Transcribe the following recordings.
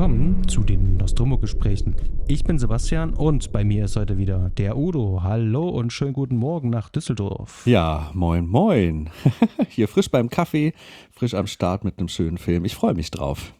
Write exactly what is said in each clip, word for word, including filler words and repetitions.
willkommen zu den Nostromo-Gesprächen. Ich bin Sebastian und bei mir ist heute wieder der Udo. Hallo und schönen guten Morgen nach Düsseldorf. Ja, moin, moin. Hier frisch beim Kaffee, frisch am Start mit einem schönen Film. Ich freue mich drauf.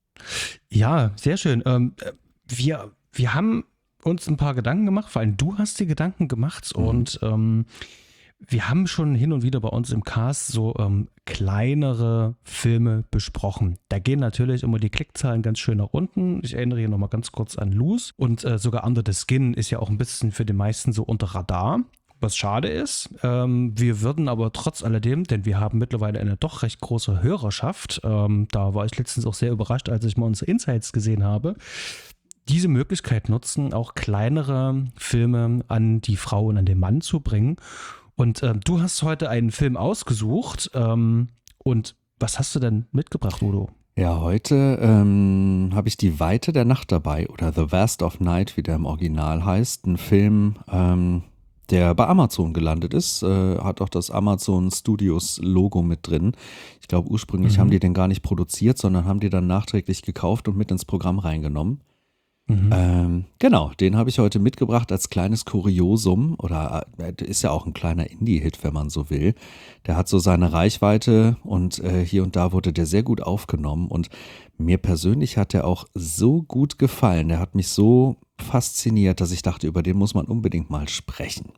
Ja, sehr schön. Ähm, wir, wir haben uns ein paar Gedanken gemacht, vor allem du hast dir Gedanken gemacht Mhm. und ähm, wir haben schon hin und wieder bei uns im Cast so ähm, kleinere Filme besprochen. Da gehen natürlich immer die Klickzahlen ganz schön nach unten. Ich erinnere hier nochmal ganz kurz an Loose und äh, sogar Under the Skin ist ja auch ein bisschen für die meisten so unter Radar. Was schade ist. Ähm, wir würden aber trotz alledem, denn wir haben mittlerweile eine doch recht große Hörerschaft, ähm, da war ich letztens auch sehr überrascht, als ich mal unsere Insights gesehen habe, diese Möglichkeit nutzen, auch kleinere Filme an die Frau und an den Mann zu bringen. Und ähm, du hast heute einen Film ausgesucht. Ähm, und was hast du denn mitgebracht, Udo? Ja, heute ähm, habe ich Die Weite der Nacht dabei oder The Vast of Night, wie der im Original heißt. Ein Film, ähm, der bei Amazon gelandet ist, äh, hat auch das Amazon Studios Logo mit drin. Ich glaube, ursprünglich Mhm. haben die den gar nicht produziert, sondern haben die dann nachträglich gekauft und mit ins Programm reingenommen. Mhm. Ähm, genau, den habe ich heute mitgebracht als kleines Kuriosum oder äh, ist ja auch ein kleiner Indie-Hit, wenn man so will. Der hat so seine Reichweite und äh, hier und da wurde der sehr gut aufgenommen und mir persönlich hat der auch so gut gefallen. Der hat mich so fasziniert, dass ich dachte, über den muss man unbedingt mal sprechen.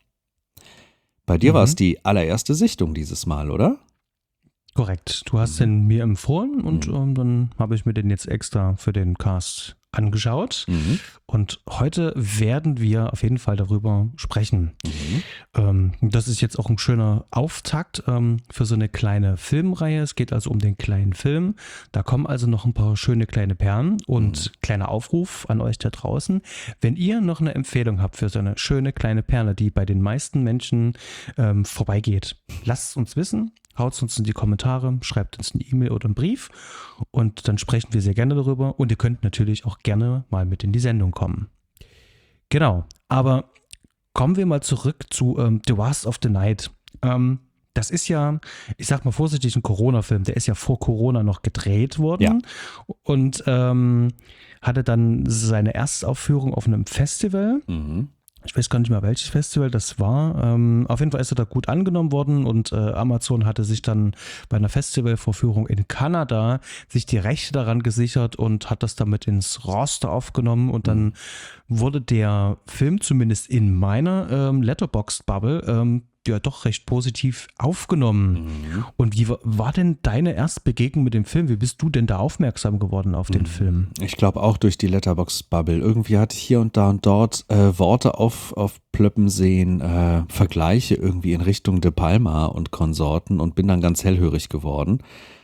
Bei dir war es Mhm. die allererste Sichtung dieses Mal, oder? Korrekt. Du hast Mhm. den mir empfohlen und Mhm. ähm, dann habe ich mir den jetzt extra für den Cast angeschaut. Mhm. Und heute werden wir auf jeden Fall darüber sprechen. Mhm. Ähm, das ist jetzt auch ein schöner Auftakt ähm, für so eine kleine Filmreihe. Es geht also um den kleinen Film. Da kommen also noch ein paar schöne kleine Perlen und Mhm. kleiner Aufruf an euch da draußen. Wenn ihr noch eine Empfehlung habt für so eine schöne kleine Perle, die bei den meisten Menschen ähm, vorbeigeht, lasst es uns wissen. Haut uns in die Kommentare, schreibt uns eine E-Mail oder einen Brief und dann sprechen wir sehr gerne darüber und ihr könnt natürlich auch gerne mal mit in die Sendung kommen. Genau, aber kommen wir mal zurück zu ähm, The Vast of the Night. Ähm, das ist ja, ich sag mal vorsichtig, ein Corona-Film, der ist ja vor Corona noch gedreht worden Ja. und ähm, hatte dann seine Erstaufführung auf einem Festival. Mhm. Ich weiß gar nicht mehr, welches Festival das war. Ähm, auf jeden Fall ist er da gut angenommen worden und äh, Amazon hatte sich dann bei einer Festivalvorführung in Kanada sich die Rechte daran gesichert und hat das damit ins Roster aufgenommen und dann wurde der Film zumindest in meiner ähm, Letterboxd-Bubble ähm, ja doch recht positiv aufgenommen. Mhm. Und wie war, war denn deine erste Begegnung mit dem Film? Wie bist du denn da aufmerksam geworden auf den Mhm. Film? Ich glaube auch durch die Letterboxd-Bubble. Irgendwie hatte ich hier und da und dort äh, Worte auf, auf Plöppen sehen, äh, Vergleiche irgendwie in Richtung De Palma und Konsorten und bin dann ganz hellhörig geworden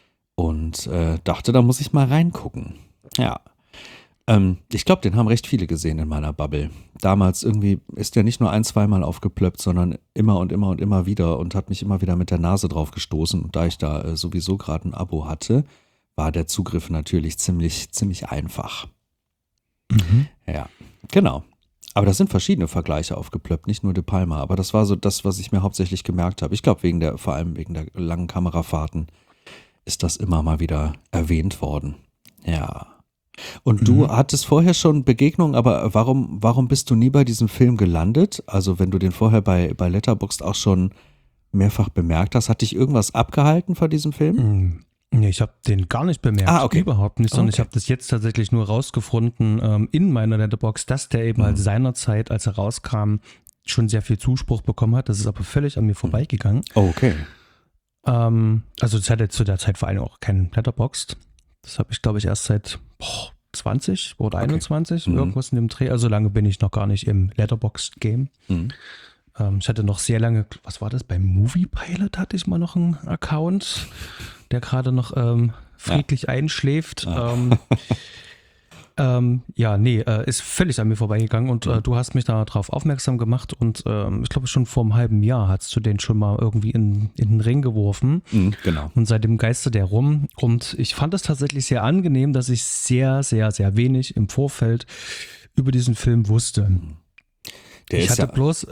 und äh, dachte, da muss ich mal reingucken. Ja. Ähm, ich glaube, den haben recht viele gesehen in meiner Bubble. Damals irgendwie ist der nicht nur ein, zweimal aufgeplöppt, sondern immer und immer und immer wieder und hat mich immer wieder mit der Nase drauf gestoßen. Und da ich da äh, sowieso gerade ein Abo hatte, war der Zugriff natürlich ziemlich, ziemlich einfach. Mhm. Ja, genau. Aber da sind verschiedene Vergleiche aufgeplöppt, nicht nur De Palma. Aber das war so das, was ich mir hauptsächlich gemerkt habe. Ich glaube, wegen der, vor allem wegen der langen Kamerafahrten ist das immer mal wieder erwähnt worden. Ja. Und du Mhm. hattest vorher schon Begegnungen, aber warum, warum bist du nie bei diesem Film gelandet? Also wenn du den vorher bei, bei Letterboxd auch schon mehrfach bemerkt hast, hat dich irgendwas abgehalten von diesem Film? Mm, Nee, ich habe den gar nicht bemerkt. Ah, okay. Überhaupt nicht, sondern ich Okay. habe das jetzt tatsächlich nur rausgefunden ähm, in meiner Letterbox, dass der eben Mhm. halt seinerzeit, als er rauskam, schon sehr viel Zuspruch bekommen hat. Das ist aber völlig an mir vorbeigegangen. Oh, okay. Ähm, also das hatte zu der Zeit vor allem auch keinen Letterboxd. Das habe ich, glaube ich, erst seit boah, zwanzig oder Okay. einundzwanzig, Mhm. irgendwas in dem Dreh. Also lange bin ich noch gar nicht im Letterboxd-Game. Mhm. Ähm, ich hatte noch sehr lange, was war das, beim Movie Pilot hatte ich mal noch einen Account, der gerade noch ähm, friedlich einschläft. Ja. Ähm, ähm, ja, nee, äh, ist völlig an mir vorbeigegangen und äh, du hast mich darauf aufmerksam gemacht und ähm, ich glaube schon vor einem halben Jahr hast du den schon mal irgendwie in, in den Ring geworfen. Mhm, genau. Und seitdem geistert der rum. Und ich fand es tatsächlich sehr angenehm, dass ich sehr, sehr, sehr wenig im Vorfeld über diesen Film wusste. Der ich ist hatte ja, bloß, äh,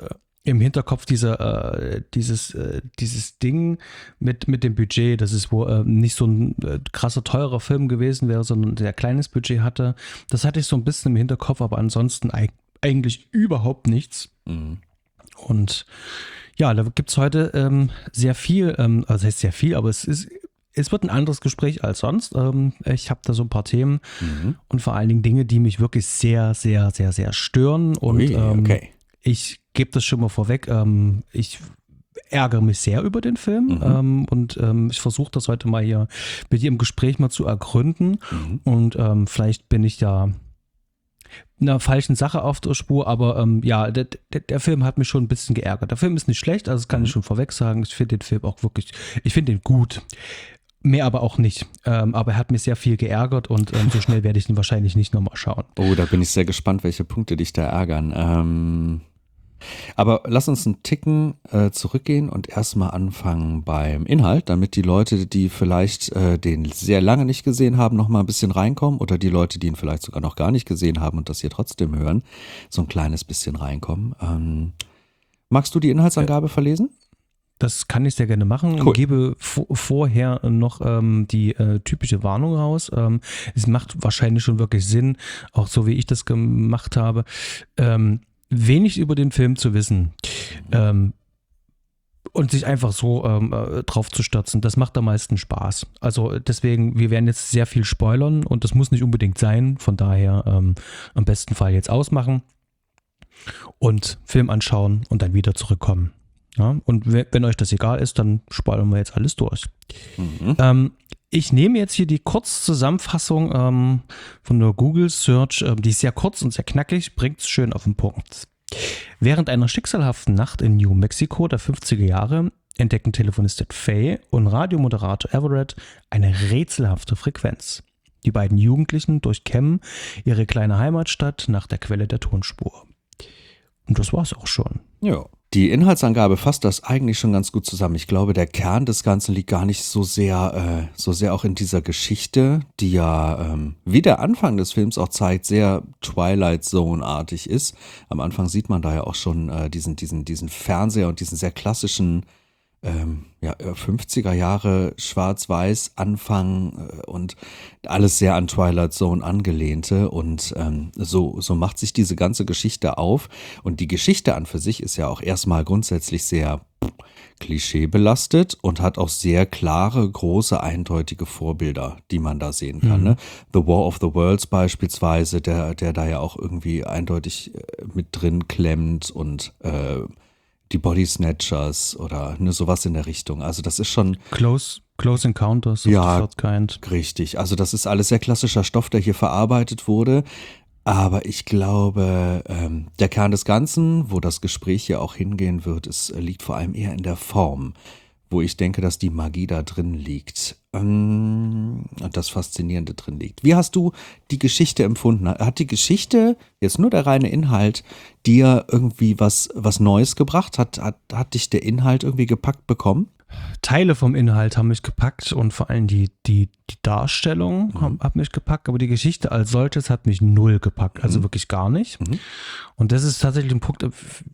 im Hinterkopf diese, äh, dieses, äh, dieses Ding mit, mit dem Budget, dass es wohl äh, nicht so ein äh, krasser, teurer Film gewesen wäre, sondern ein sehr kleines Budget hatte. Das hatte ich so ein bisschen im Hinterkopf, aber ansonsten eig- eigentlich überhaupt nichts. Mhm. Und ja, da gibt es heute ähm, sehr viel, ähm, also das heißt sehr viel, aber es ist, es wird ein anderes Gespräch als sonst. Ähm, ich habe da so ein paar Themen Mhm. und vor allen Dingen Dinge, die mich wirklich sehr, sehr, sehr, sehr stören. Und Ui, ähm, okay. ich gebe das schon mal vorweg. Ähm, ich ärgere mich sehr über den Film Mhm. ähm, und ähm, ich versuche das heute mal hier mit dir im Gespräch mal zu ergründen. Mhm. Und ähm, vielleicht bin ich da einer falschen Sache auf der Spur, aber ähm, ja, der, der, der Film hat mich schon ein bisschen geärgert. Der Film ist nicht schlecht, also das kann Mhm. ich schon vorweg sagen. Ich finde den Film auch wirklich, ich finde den gut. Mehr aber auch nicht. Ähm, aber er hat mich sehr viel geärgert und ähm, so schnell werde ich ihn wahrscheinlich nicht nochmal schauen. Oh, da bin ich sehr gespannt, welche Punkte dich da ärgern. Ähm, aber lass uns einen Ticken äh, zurückgehen und erstmal anfangen beim Inhalt, damit die Leute, die vielleicht äh, den sehr lange nicht gesehen haben, nochmal ein bisschen reinkommen oder die Leute, die ihn vielleicht sogar noch gar nicht gesehen haben und das hier trotzdem hören, so ein kleines bisschen reinkommen. Ähm, magst du die Inhaltsangabe verlesen? Das kann ich sehr gerne machen. Cool. Ich gebe vo- vorher noch ähm, die äh, typische Warnung raus. Ähm, es macht wahrscheinlich schon wirklich Sinn, auch so wie ich das gemacht habe, ähm, wenig über den Film zu wissen. Ähm, und sich einfach so ähm, äh, drauf zu stürzen, das macht am meisten Spaß. Also deswegen, wir werden jetzt sehr viel spoilern und das muss nicht unbedingt sein. Von daher ähm, am besten Fall jetzt ausmachen und Film anschauen und dann wieder zurückkommen. Ja, und we- wenn euch das egal ist, dann spoilern wir jetzt alles durch. Mhm. Ähm, ich nehme jetzt hier die Kurzzusammenfassung ähm, von der Google Search, ähm, die ist sehr kurz und sehr knackig, bringt es schön auf den Punkt. Während einer schicksalhaften Nacht in New Mexico der fünfziger Jahre entdecken Telefonistin Faye und Radiomoderator Everett eine rätselhafte Frequenz. Die beiden Jugendlichen durchkämmen ihre kleine Heimatstadt nach der Quelle der Tonspur. Und das war's auch schon. Ja. Die Inhaltsangabe fasst das eigentlich schon ganz gut zusammen. Ich glaube, der Kern des Ganzen liegt gar nicht so sehr, äh, so sehr auch in dieser Geschichte, die ja, ähm, wie der Anfang des Films auch zeigt, sehr Twilight Zone-artig ist. Am Anfang sieht man da ja auch schon äh, diesen, diesen, diesen Fernseher und diesen sehr klassischen ähm, ja, fünfziger Jahre Schwarz-Weiß Anfang äh, und alles sehr an Twilight Zone angelehnte und ähm, so, so macht sich diese ganze Geschichte auf und die Geschichte an für sich ist ja auch erstmal grundsätzlich sehr klischeebelastet und hat auch sehr klare, große, eindeutige Vorbilder, die man da sehen kann. Mhm. Ne? The War of the Worlds beispielsweise, der, der da ja auch irgendwie eindeutig äh, mit drin klemmt und äh, die Body Snatchers oder ne, sowas in der Richtung. Also das ist schon Close, Close Encounters of Ja. the Third Kind. richtig. Also das ist alles sehr klassischer Stoff, der hier verarbeitet wurde. Aber ich glaube, ähm, der Kern des Ganzen, wo das Gespräch hier auch hingehen wird, ist, liegt vor allem eher in der Form, wo ich denke, dass die Magie da drin liegt ähm, und das Faszinierende drin liegt. Wie hast du die Geschichte empfunden? Hat die Geschichte, jetzt nur der reine Inhalt, dir irgendwie was, was Neues gebracht? Hat, hat, hat dich der Inhalt irgendwie gepackt bekommen? Teile vom Inhalt haben mich gepackt und vor allem die, die, die Darstellung Mhm. haben- hat mich gepackt, aber die Geschichte als solches hat mich null gepackt, also Mhm. wirklich gar nicht. Mhm. Und das ist tatsächlich ein Punkt, äh,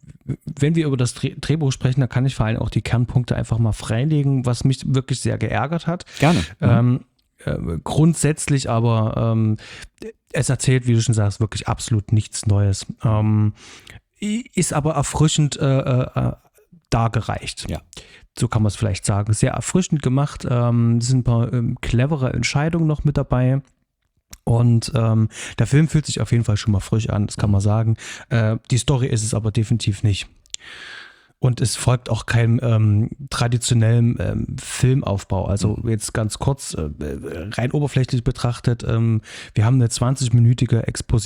wenn wir über das Dreh- Drehbuch sprechen, dann kann ich vor allem auch die Kernpunkte einfach mal freilegen, was mich wirklich sehr geärgert hat. Gerne. Ähm, äh, grundsätzlich aber, ähm, es erzählt, wie du schon sagst, wirklich absolut nichts Neues. Ähm, ist aber erfrischend äh, äh, dargereicht. Ja. So kann man es vielleicht sagen. Sehr erfrischend gemacht. Ähm, sind ein paar ähm, clevere Entscheidungen noch mit dabei. Und ähm, der Film fühlt sich auf jeden Fall schon mal frisch an, das kann man sagen. Äh, die Story ist es aber definitiv nicht. Und es folgt auch keinem ähm, traditionellen ähm, Filmaufbau. Also jetzt ganz kurz, äh, rein oberflächlich betrachtet, ähm, wir haben eine zwanzig-minütige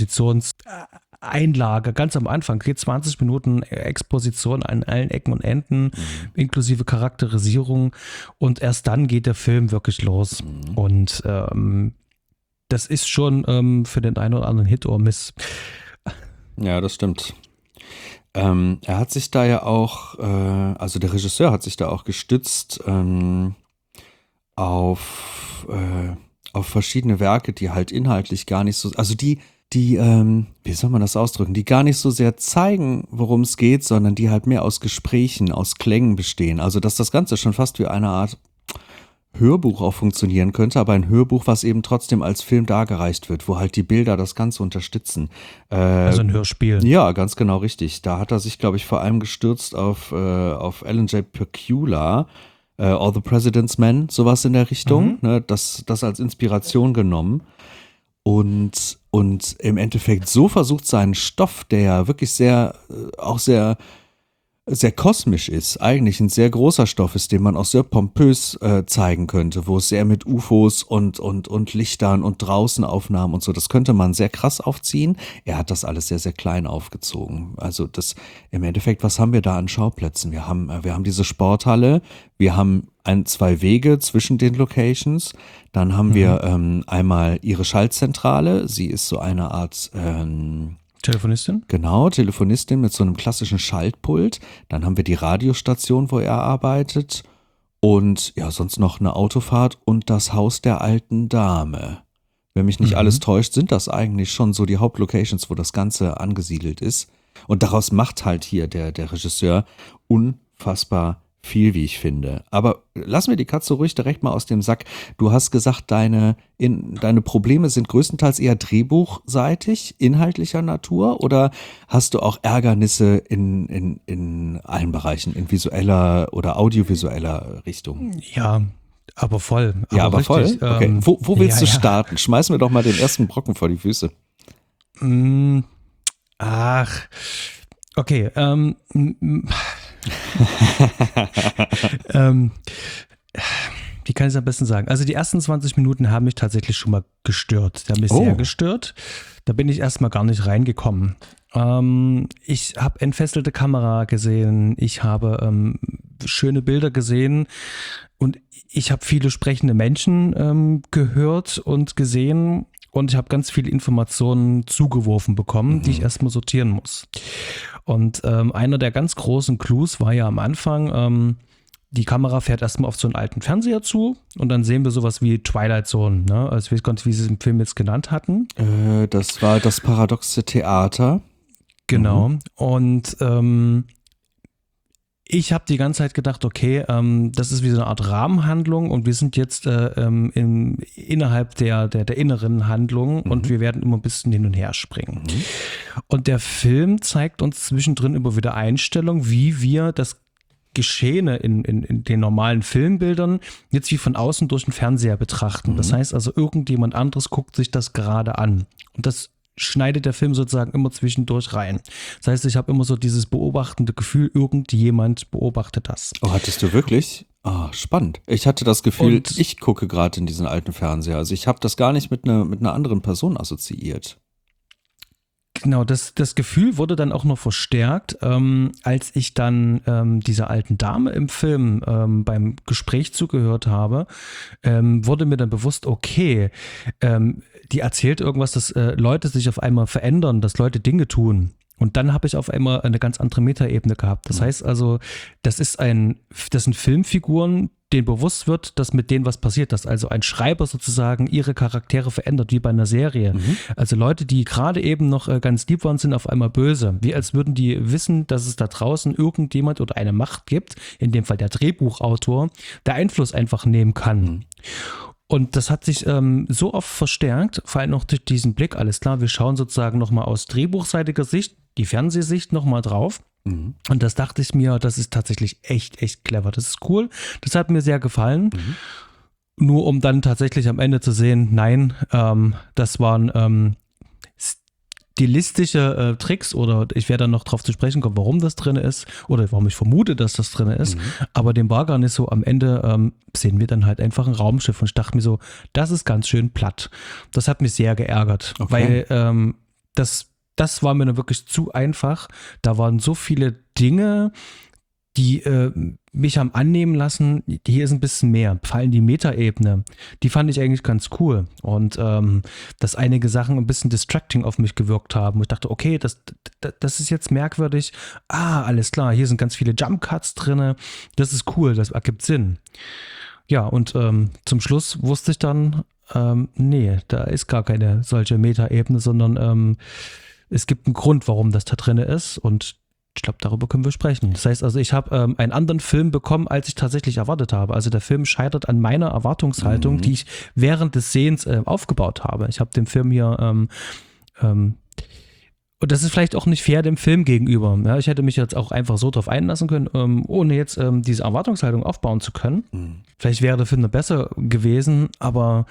Expositionseinlage. Ganz am Anfang geht zwanzig Minuten Exposition an allen Ecken und Enden, inklusive Charakterisierung. Und erst dann geht der Film wirklich los. Mhm. Und ähm, das ist schon ähm, für den einen oder anderen Hit or Miss. Ja, das stimmt. Ähm, er hat sich da ja auch, äh, also der Regisseur hat sich da auch gestützt ähm, auf, äh, auf verschiedene Werke, die halt inhaltlich gar nicht so, also die, die, ähm, wie soll man das ausdrücken, die gar nicht so sehr zeigen, worum es geht, sondern die halt mehr aus Gesprächen, aus Klängen bestehen. Also dass das Ganze schon fast wie eine Art Hörbuch auch funktionieren könnte, aber ein Hörbuch, was eben trotzdem als Film dargereicht wird, wo halt die Bilder das Ganze unterstützen. Äh, Also ein Hörspiel. Ja, ganz genau richtig. Da hat er sich, glaube ich, vor allem gestürzt auf, äh, auf Alan J. Pakula, äh, All the President's Men, sowas in der Richtung, Mhm. ne, das, das als Inspiration genommen. Und, und im Endeffekt so versucht, seinen Stoff, der ja wirklich sehr, äh, auch sehr, sehr kosmisch ist, eigentlich ein sehr großer Stoff ist, den man auch sehr pompös äh, zeigen könnte, wo es sehr mit U F Os und, und, und Lichtern und Draußenaufnahmen und so, das könnte man sehr krass aufziehen. Er hat das alles sehr, sehr klein aufgezogen. Also das, im Endeffekt, was haben wir da an Schauplätzen? Wir haben, äh, wir haben diese Sporthalle, wir haben ein, zwei Wege zwischen den Locations. Dann haben mhm. wir ähm, einmal ihre Schaltzentrale. Sie ist so eine Art ähm, Telefonistin? Genau, Telefonistin mit so einem klassischen Schaltpult. Dann haben wir die Radiostation, wo er arbeitet. Und ja, sonst noch eine Autofahrt und das Haus der alten Dame. Wenn mich nicht mhm. alles täuscht, sind das eigentlich schon so die Hauptlocations, wo das Ganze angesiedelt ist. Und daraus macht halt hier der, der Regisseur unfassbar viel, wie ich finde. Aber lass mir die Katze ruhig direkt mal aus dem Sack. Du hast gesagt, deine, in, deine Probleme sind größtenteils eher drehbuchseitig, inhaltlicher Natur, oder hast du auch Ärgernisse in, in, in allen Bereichen, in visueller oder audiovisueller Richtung? Ja, aber voll. Aber ja, aber richtig, voll? Okay. Ähm, wo, wo willst ja, du ja. starten? Schmeiß mir doch mal den ersten Brocken vor die Füße. Mm, ach, okay. Ähm, ähm, wie kann ich es am besten sagen? Also die ersten zwanzig Minuten haben mich tatsächlich schon mal gestört. Die haben mich oh. sehr gestört. Da bin ich erstmal gar nicht reingekommen. Ähm, ich habe entfesselte Kamera gesehen. Ich habe ähm, schöne Bilder gesehen. Und ich habe viele sprechende Menschen ähm, gehört und gesehen. Und ich habe ganz viele Informationen zugeworfen bekommen, mhm. die ich erstmal sortieren muss. Und ähm, einer der ganz großen Clues war ja am Anfang, ähm, die Kamera fährt erstmal auf so einen alten Fernseher zu und dann sehen wir sowas wie Twilight Zone. Ne? Also ich weiß gar nicht, wie sie es im Film jetzt genannt hatten. Äh, das war das paradoxe Theater. Genau. Mhm. Und ähm, ich habe die ganze Zeit gedacht, okay, ähm, das ist wie so eine Art Rahmenhandlung und wir sind jetzt äh, ähm, in, innerhalb der, der, der inneren Handlung mhm. und wir werden immer ein bisschen hin und her springen. Mhm. Und der Film zeigt uns zwischendrin immer wieder Einstellungen, wie wir das Geschehene in, in, in den normalen Filmbildern jetzt wie von außen durch den Fernseher betrachten. Mhm. Das heißt also, irgendjemand anderes guckt sich das gerade an. Und das schneidet der Film sozusagen immer zwischendurch rein. Das heißt, ich habe immer so dieses beobachtende Gefühl, irgendjemand beobachtet das. Oh, hattest du wirklich? Ah, oh, spannend. Ich hatte das Gefühl, Und ich gucke gerade in diesen alten Fernseher. Also ich habe das gar nicht mit einer mit einer anderen Person assoziiert. Genau, das, das Gefühl wurde dann auch noch verstärkt, ähm, als ich dann ähm, dieser alten Dame im Film ähm, beim Gespräch zugehört habe, ähm, wurde mir dann bewusst, okay, ähm, die erzählt irgendwas, dass äh, Leute sich auf einmal verändern, dass Leute Dinge tun. Und dann habe ich auf einmal eine ganz andere Metaebene gehabt. Das heißt also, das ist ein, das sind Filmfiguren, denen bewusst wird, dass mit denen was passiert, dass also ein Schreiber sozusagen ihre Charaktere verändert, wie bei einer Serie. Mhm. Also Leute, die gerade eben noch ganz lieb waren, sind auf einmal böse. Wie als würden die wissen, dass es da draußen irgendjemand oder eine Macht gibt, in dem Fall der Drehbuchautor, der Einfluss einfach nehmen kann. Mhm. Und das hat sich ähm, so oft verstärkt, vor allem noch durch diesen Blick, alles klar, wir schauen sozusagen nochmal aus drehbuchseitiger Sicht, die Fernsehsicht nochmal drauf. Mhm. Und das dachte ich mir, das ist tatsächlich echt, echt clever. Das ist cool. Das hat mir sehr gefallen. Mhm. Nur um dann tatsächlich am Ende zu sehen, nein, ähm, das waren ähm, stilistische äh, Tricks oder ich werde dann noch drauf zu sprechen kommen, warum das drin ist oder warum ich vermute, dass das drin ist. Mhm. Aber dem war gar nicht so. Am Ende ähm, sehen wir dann halt einfach ein Raumschiff und ich dachte mir so, das ist ganz schön platt. Das hat mich sehr geärgert, okay. weil ähm, das Das war mir dann wirklich zu einfach. Da waren so viele Dinge, die äh, mich haben annehmen lassen, hier ist ein bisschen mehr. Vor allem die Metaebene, die fand ich eigentlich ganz cool. Und ähm, dass einige Sachen ein bisschen distracting auf mich gewirkt haben. Ich dachte, okay, das, das, das ist jetzt merkwürdig. Ah, alles klar, hier sind ganz viele Jump Cuts drin. Das ist cool, das ergibt Sinn. Ja, und ähm, zum Schluss wusste ich dann, Ähm, nee, da ist gar keine solche Meta-Ebene, sondern ähm, es gibt einen Grund, warum das da drin ist und ich glaube, darüber können wir sprechen. Das heißt also, ich habe ähm, einen anderen Film bekommen, als ich tatsächlich erwartet habe. Also der Film scheitert an meiner Erwartungshaltung, mhm. die ich während des Sehens äh, aufgebaut habe. Ich habe den Film hier ähm, ähm, und das ist vielleicht auch nicht fair dem Film gegenüber. Ja, ich hätte mich jetzt auch einfach so drauf einlassen können, ähm, ohne jetzt ähm, diese Erwartungshaltung aufbauen zu können. Mhm. Vielleicht wäre der Film noch besser gewesen, aber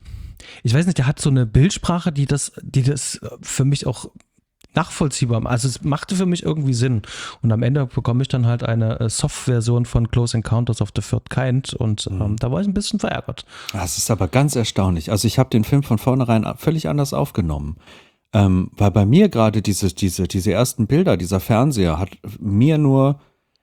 ich weiß nicht, der hat so eine Bildsprache, die das, die das für mich auch nachvollziehbar. Also es machte für mich irgendwie Sinn. Und am Ende bekomme ich dann halt eine äh, Soft-Version von Close Encounters of the Third Kind und ähm, mhm. da war ich ein bisschen verärgert. Das ist aber ganz erstaunlich. Also ich habe den Film von vornherein völlig anders aufgenommen. Ähm, weil bei mir gerade diese, diese, diese ersten Bilder, dieser Fernseher hat mir nur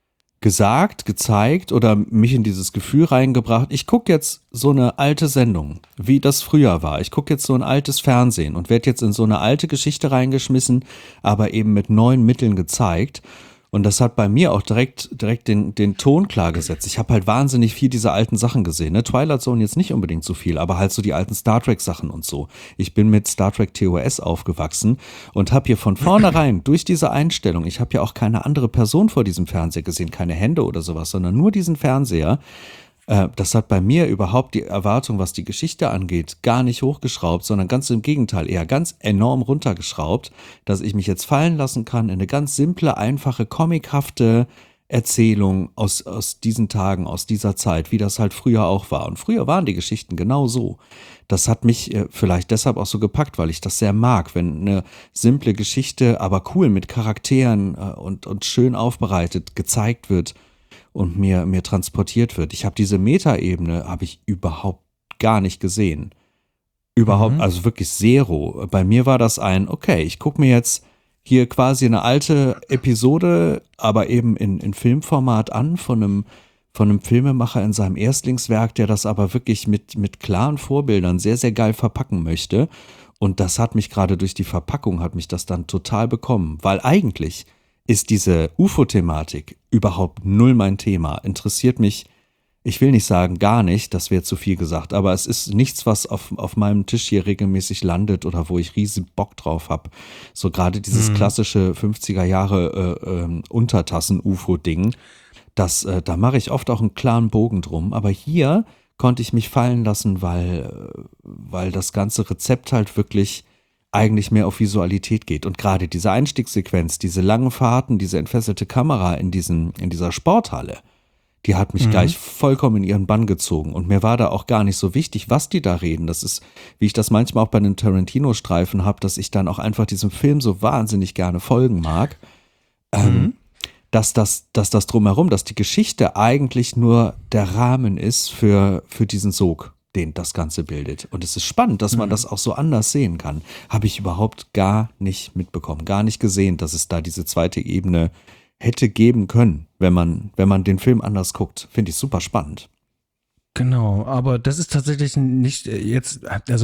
gesagt, gezeigt oder mich in dieses Gefühl reingebracht, ich gucke jetzt so eine alte Sendung, wie das früher war. Ich gucke jetzt so ein altes Fernsehen und werde jetzt in so eine alte Geschichte reingeschmissen, aber eben mit neuen Mitteln gezeigt. Und das hat bei mir auch direkt, direkt den, den Ton klar gesetzt. Ich habe halt wahnsinnig viel dieser alten Sachen gesehen. Ne? Twilight Zone jetzt nicht unbedingt so viel, aber halt so die alten Star Trek Sachen und so. Ich bin mit Star Trek T O S aufgewachsen und habe hier von vornherein durch diese Einstellung, ich habe ja auch keine andere Person vor diesem Fernseher gesehen, keine Hände oder sowas, sondern nur diesen Fernseher. Das hat bei mir überhaupt die Erwartung, was die Geschichte angeht, gar nicht hochgeschraubt, sondern ganz im Gegenteil, eher ganz enorm runtergeschraubt, dass ich mich jetzt fallen lassen kann in eine ganz simple, einfache, comichafte Erzählung aus, aus diesen Tagen, aus dieser Zeit, wie das halt früher auch war. Und früher waren die Geschichten genau so. Das hat mich vielleicht deshalb auch so gepackt, weil ich das sehr mag, wenn eine simple Geschichte, aber cool mit Charakteren und, und schön aufbereitet gezeigt wird und mir, mir transportiert wird. Ich habe diese Metaebene, habe ich überhaupt gar nicht gesehen. Überhaupt, mhm. also wirklich zero. Bei mir war das ein, okay, ich gucke mir jetzt hier quasi eine alte Episode, aber eben in, in Filmformat an von einem, von einem Filmemacher in seinem Erstlingswerk, der das aber wirklich mit, mit klaren Vorbildern sehr, sehr geil verpacken möchte. Und das hat mich gerade durch die Verpackung, hat mich das dann total bekommen. Weil eigentlich ist diese U F O-Thematik überhaupt null mein Thema. Interessiert mich, ich will nicht sagen gar nicht, das wäre zu viel gesagt, aber es ist nichts, was auf, auf meinem Tisch hier regelmäßig landet oder wo ich riesen Bock drauf habe. So gerade dieses mhm. klassische fünfziger Jahre äh, äh, Untertassen-U F O-Ding, das, äh, da mache ich oft auch einen klaren Bogen drum. Aber hier konnte ich mich fallen lassen, weil, weil das ganze Rezept halt wirklich eigentlich mehr auf Visualität geht. Und gerade diese Einstiegssequenz, diese langen Fahrten, diese entfesselte Kamera in, diesen, in dieser Sporthalle, die hat mich mhm. gleich vollkommen in ihren Bann gezogen. Und mir war da auch gar nicht so wichtig, was die da reden. Das ist, wie ich das manchmal auch bei den Tarantino-Streifen habe, dass ich dann auch einfach diesem Film so wahnsinnig gerne folgen mag. Mhm. Ähm, dass das, dass das drumherum, dass die Geschichte eigentlich nur der Rahmen ist für, für diesen Sog, den das Ganze bildet. Und es ist spannend, dass man mhm. das auch so anders sehen kann. Habe ich überhaupt gar nicht mitbekommen, gar nicht gesehen, dass es da diese zweite Ebene hätte geben können, wenn man, wenn man den Film anders guckt. Finde ich super spannend. Genau, aber das ist tatsächlich nicht jetzt, also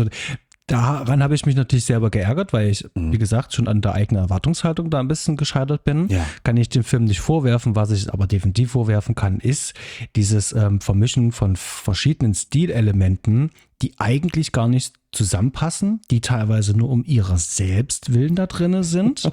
daran habe ich mich natürlich selber geärgert, weil ich, mhm. wie gesagt, schon an der eigenen Erwartungshaltung da ein bisschen gescheitert bin. Ja. Kann ich dem Film nicht vorwerfen. Was ich aber definitiv vorwerfen kann, ist dieses ähm, Vermischen von verschiedenen Stilelementen, die eigentlich gar nicht zusammenpassen, die teilweise nur um ihrer selbst willen da drin sind.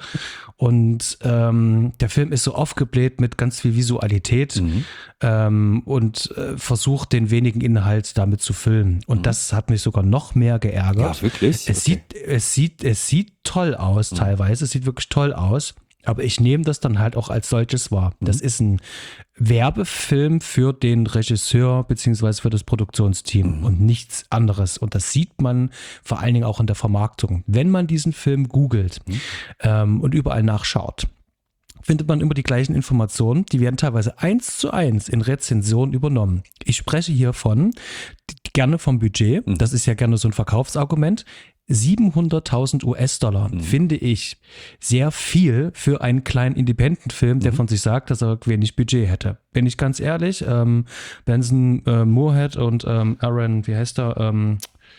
Und ähm, der Film ist so aufgebläht mit ganz viel Visualität mhm. ähm, und äh, versucht, den wenigen Inhalt damit zu füllen. Und mhm. das hat mich sogar noch mehr geärgert. Ja, wirklich? Es, okay. sieht, es, sieht, es sieht toll aus mhm. teilweise, es sieht wirklich toll aus. Aber ich nehme das dann halt auch als solches wahr. Mhm. Das ist ein Werbefilm für den Regisseur beziehungsweise für das Produktionsteam mhm. und nichts anderes. Und das sieht man vor allen Dingen auch in der Vermarktung. Wenn man diesen Film googelt mhm. ähm, und überall nachschaut, findet man immer die gleichen Informationen. Die werden teilweise eins zu eins in Rezensionen übernommen. Ich spreche hier von, gerne vom Budget. Mhm. Das ist ja gerne so ein Verkaufsargument. siebenhunderttausend U S-Dollar mhm. finde ich sehr viel für einen kleinen Independent-Film, der mhm. von sich sagt, dass er wenig Budget hätte. Bin ich ganz ehrlich, ähm, Benson äh, Moorhead und ähm, Aaron, wie heißt er? Ähm,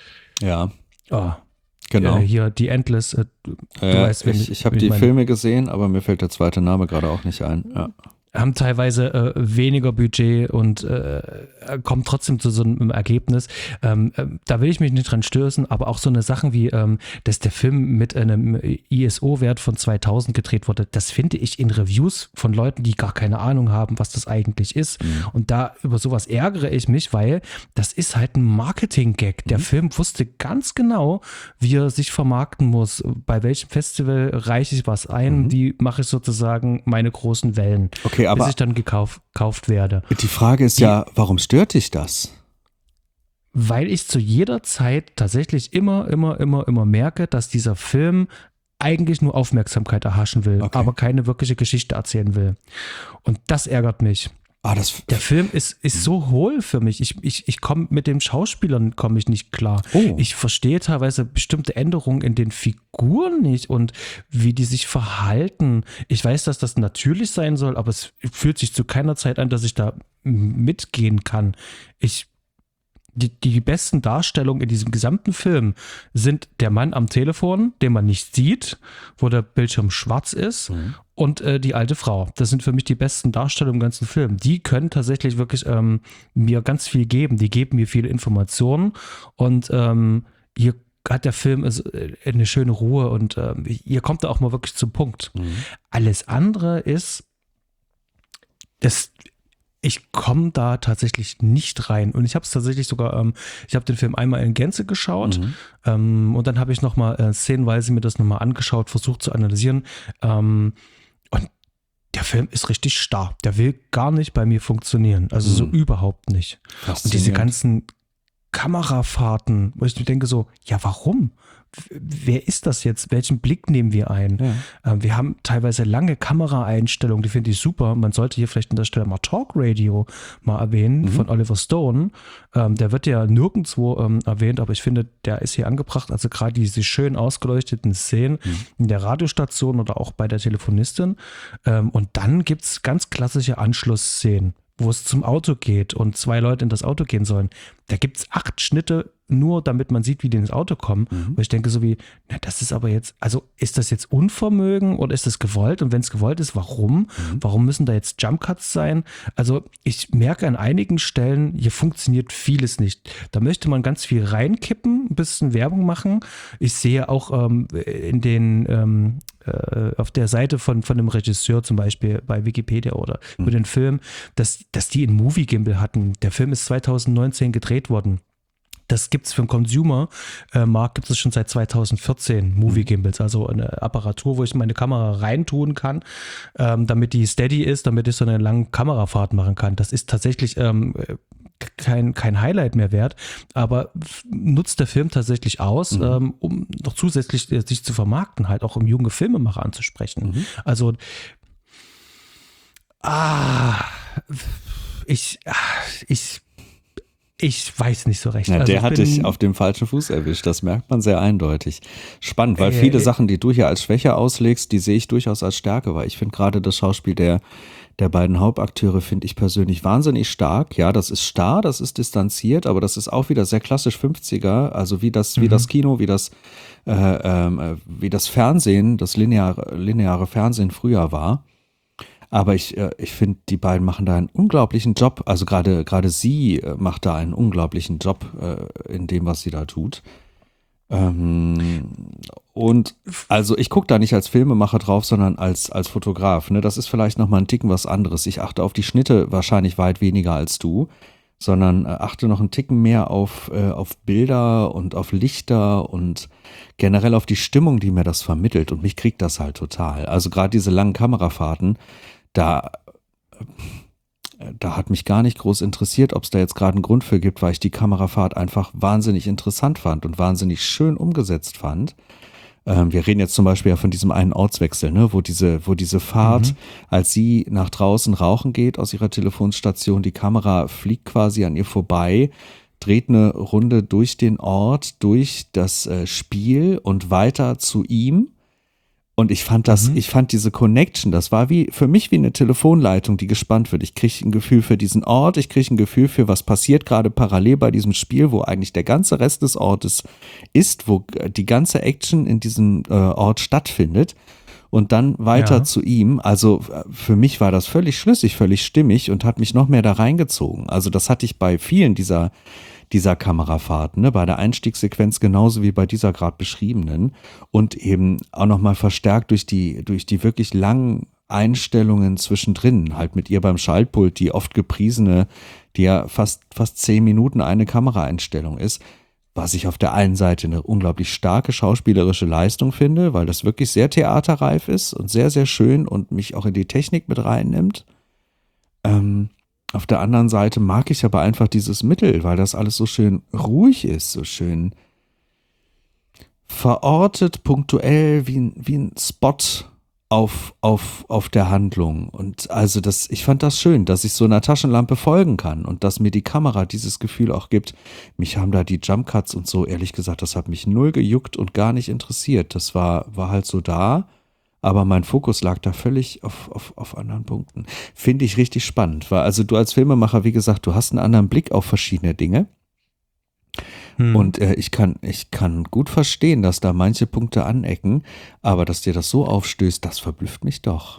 ja, oh, genau. Äh, hier, The Endless. Äh, du äh, weißt, ich ich habe die meine. Filme gesehen, aber mir fällt der zweite Name gerade auch nicht ein. Ja. haben teilweise äh, weniger Budget und äh, kommen trotzdem zu so einem Ergebnis. Ähm, äh, da will ich mich nicht dran stößen, aber auch so eine Sachen wie, ähm, dass der Film mit einem I S O-Wert von zweitausend gedreht wurde, das finde ich in Reviews von Leuten, die gar keine Ahnung haben, was das eigentlich ist. Mhm. Und da über sowas ärgere ich mich, weil das ist halt ein Marketing-Gag. Der mhm. Film wusste ganz genau, wie er sich vermarkten muss, bei welchem Festival reiche ich was ein, mhm. wie mache ich sozusagen meine großen Wellen, okay, aber bis ich dann gekauft, gekauft werde. Die Frage ist die, ja, warum stört dich das? Weil ich zu jeder Zeit tatsächlich immer, immer, immer, immer merke, dass dieser Film eigentlich nur Aufmerksamkeit erhaschen will, okay. aber keine wirkliche Geschichte erzählen will. Und das ärgert mich. Ah, das der Film ist, ist so hohl für mich. Ich, ich, ich komme mit den Schauspielern komme ich nicht klar. Oh. Ich verstehe teilweise bestimmte Änderungen in den Figuren nicht und wie die sich verhalten. Ich weiß, dass das natürlich sein soll, aber es fühlt sich zu keiner Zeit an, dass ich da mitgehen kann. Ich Die, die besten Darstellungen in diesem gesamten Film sind der Mann am Telefon, den man nicht sieht, wo der Bildschirm schwarz ist, mhm. und äh, die alte Frau. Das sind für mich die besten Darstellungen im ganzen Film. Die können tatsächlich wirklich ähm, mir ganz viel geben. Die geben mir viele Informationen und ähm, hier hat der Film eine schöne Ruhe und ähm, hier kommt er auch mal wirklich zum Punkt. Mhm. Alles andere ist, das ich komme da tatsächlich nicht rein. Und ich habe es tatsächlich sogar, ähm, ich habe den Film einmal in Gänze geschaut, mhm. ähm, und dann habe ich nochmal äh, szenenweise mir das nochmal angeschaut, versucht zu analysieren. Ähm, und der Film ist richtig starr. Der will gar nicht bei mir funktionieren. Also mhm. so überhaupt nicht. Und diese ganzen Kamerafahrten, wo ich mir denke so, ja, warum? Wer ist das jetzt? Welchen Blick nehmen wir ein? Ja. Ähm, wir haben teilweise lange Kameraeinstellungen, die finde ich super. Man sollte hier vielleicht an der Stelle mal Talk Radio mal erwähnen, mhm. von Oliver Stone. Ähm, der wird ja nirgendwo ähm, erwähnt, aber ich finde, der ist hier angebracht. Also gerade diese schön ausgeleuchteten Szenen mhm. in der Radiostation oder auch bei der Telefonistin. Ähm, und dann gibt es ganz klassische Anschlussszenen, wo es zum Auto geht und zwei Leute in das Auto gehen sollen. Da gibt es acht Schnitte, nur damit man sieht, wie die ins Auto kommen. Mhm. Und ich denke so wie, na, das ist aber jetzt, also ist das jetzt Unvermögen oder ist das gewollt? Und wenn es gewollt ist, warum? Mhm. Warum müssen da jetzt Jumpcuts sein? Also ich merke an einigen Stellen, hier funktioniert vieles nicht. Da möchte man ganz viel reinkippen, ein bisschen Werbung machen. Ich sehe auch ähm, in den ähm, äh, auf der Seite von, von dem Regisseur zum Beispiel bei Wikipedia oder mhm. über den Film, dass, dass die einen Movie-Gimbal hatten. Der Film ist zweitausendneunzehn gedreht worden. Das gibt es für den Consumer-Markt, gibt es schon seit zweitausendvierzehn Movie-Gimbals, also eine Apparatur, wo ich meine Kamera reintun kann, ähm, damit die steady ist, damit ich so eine lange Kamerafahrt machen kann. Das ist tatsächlich ähm, kein, kein Highlight mehr wert, aber nutzt der Film tatsächlich aus, mhm. ähm, um noch zusätzlich äh, sich zu vermarkten, halt auch um junge Filmemacher anzusprechen. Mhm. Also ah, ich, ich Ich weiß nicht so recht. Ja, also der hat dich auf dem falschen Fuß erwischt, das merkt man sehr eindeutig. Spannend, weil äh, viele äh, Sachen, die du hier als Schwäche auslegst, die sehe ich durchaus als Stärke, weil ich finde gerade das Schauspiel der, der beiden Hauptakteure finde ich persönlich wahnsinnig stark. Ja, das ist starr, das ist distanziert, aber das ist auch wieder sehr klassisch fünfziger, also wie das, mhm. wie das Kino, wie das, äh, äh, wie das Fernsehen, das lineare, lineare Fernsehen früher war. Aber ich, ich finde, die beiden machen da einen unglaublichen Job. Also gerade gerade sie macht da einen unglaublichen Job äh, in dem, was sie da tut. Ähm, und also ich gucke da nicht als Filmemacher drauf, sondern als, als Fotograf. Ne? Das ist vielleicht nochmal ein Ticken was anderes. Ich achte auf die Schnitte wahrscheinlich weit weniger als du, sondern achte noch einen Ticken mehr auf, äh, auf Bilder und auf Lichter und generell auf die Stimmung, die mir das vermittelt. Und mich kriegt das halt total. Also gerade diese langen Kamerafahrten, Da, da hat mich gar nicht groß interessiert, ob es da jetzt gerade einen Grund für gibt, weil ich die Kamerafahrt einfach wahnsinnig interessant fand und wahnsinnig schön umgesetzt fand. Ähm, wir reden jetzt zum Beispiel ja von diesem einen Ortswechsel, ne, wo diese, wo diese Fahrt, mhm. als sie nach draußen rauchen geht aus ihrer Telefonstation, die Kamera fliegt quasi an ihr vorbei, dreht eine Runde durch den Ort, durch das äh, Spiel und weiter zu ihm. Und ich fand das, mhm. ich fand diese Connection, das war wie für mich wie eine Telefonleitung, die gespannt wird. Ich kriege ein Gefühl für diesen Ort, ich kriege ein Gefühl für, was passiert gerade parallel bei diesem Spiel, wo eigentlich der ganze Rest des Ortes ist, wo die ganze Action in diesem äh, Ort stattfindet. und dann weiter Ja. zu ihm. Also für mich war das völlig schlüssig, völlig stimmig und hat mich noch mehr da reingezogen. Also das hatte ich bei vielen dieser, dieser Kamerafahrten, ne? Bei der Einstiegssequenz genauso wie bei dieser gerade beschriebenen und eben auch nochmal verstärkt durch die, durch die wirklich langen Einstellungen zwischendrin, halt mit ihr beim Schaltpult, die oft gepriesene, die ja fast, fast zehn Minuten eine Kameraeinstellung ist, was ich auf der einen Seite eine unglaublich starke schauspielerische Leistung finde, weil das wirklich sehr theaterreif ist und sehr, sehr schön und mich auch in die Technik mit reinnimmt. Ähm, auf der anderen Seite mag ich aber einfach dieses Mittel, weil das alles so schön ruhig ist, so schön verortet, punktuell, wie ein, wie ein Spot auf, auf, auf der Handlung. Und also das, ich fand das schön, dass ich so einer Taschenlampe folgen kann und dass mir die Kamera dieses Gefühl auch gibt. Mich haben da die Jumpcuts und so, ehrlich gesagt, das hat mich null gejuckt und gar nicht interessiert. Das war, war halt so da, aber mein Fokus lag da völlig auf, auf, auf anderen Punkten. Finde ich richtig spannend, weil also du als Filmemacher, wie gesagt, du hast einen anderen Blick auf verschiedene Dinge. Hm. Und äh, ich kann, ich kann gut verstehen, dass da manche Punkte anecken, aber dass dir das so aufstößt, das verblüfft mich doch.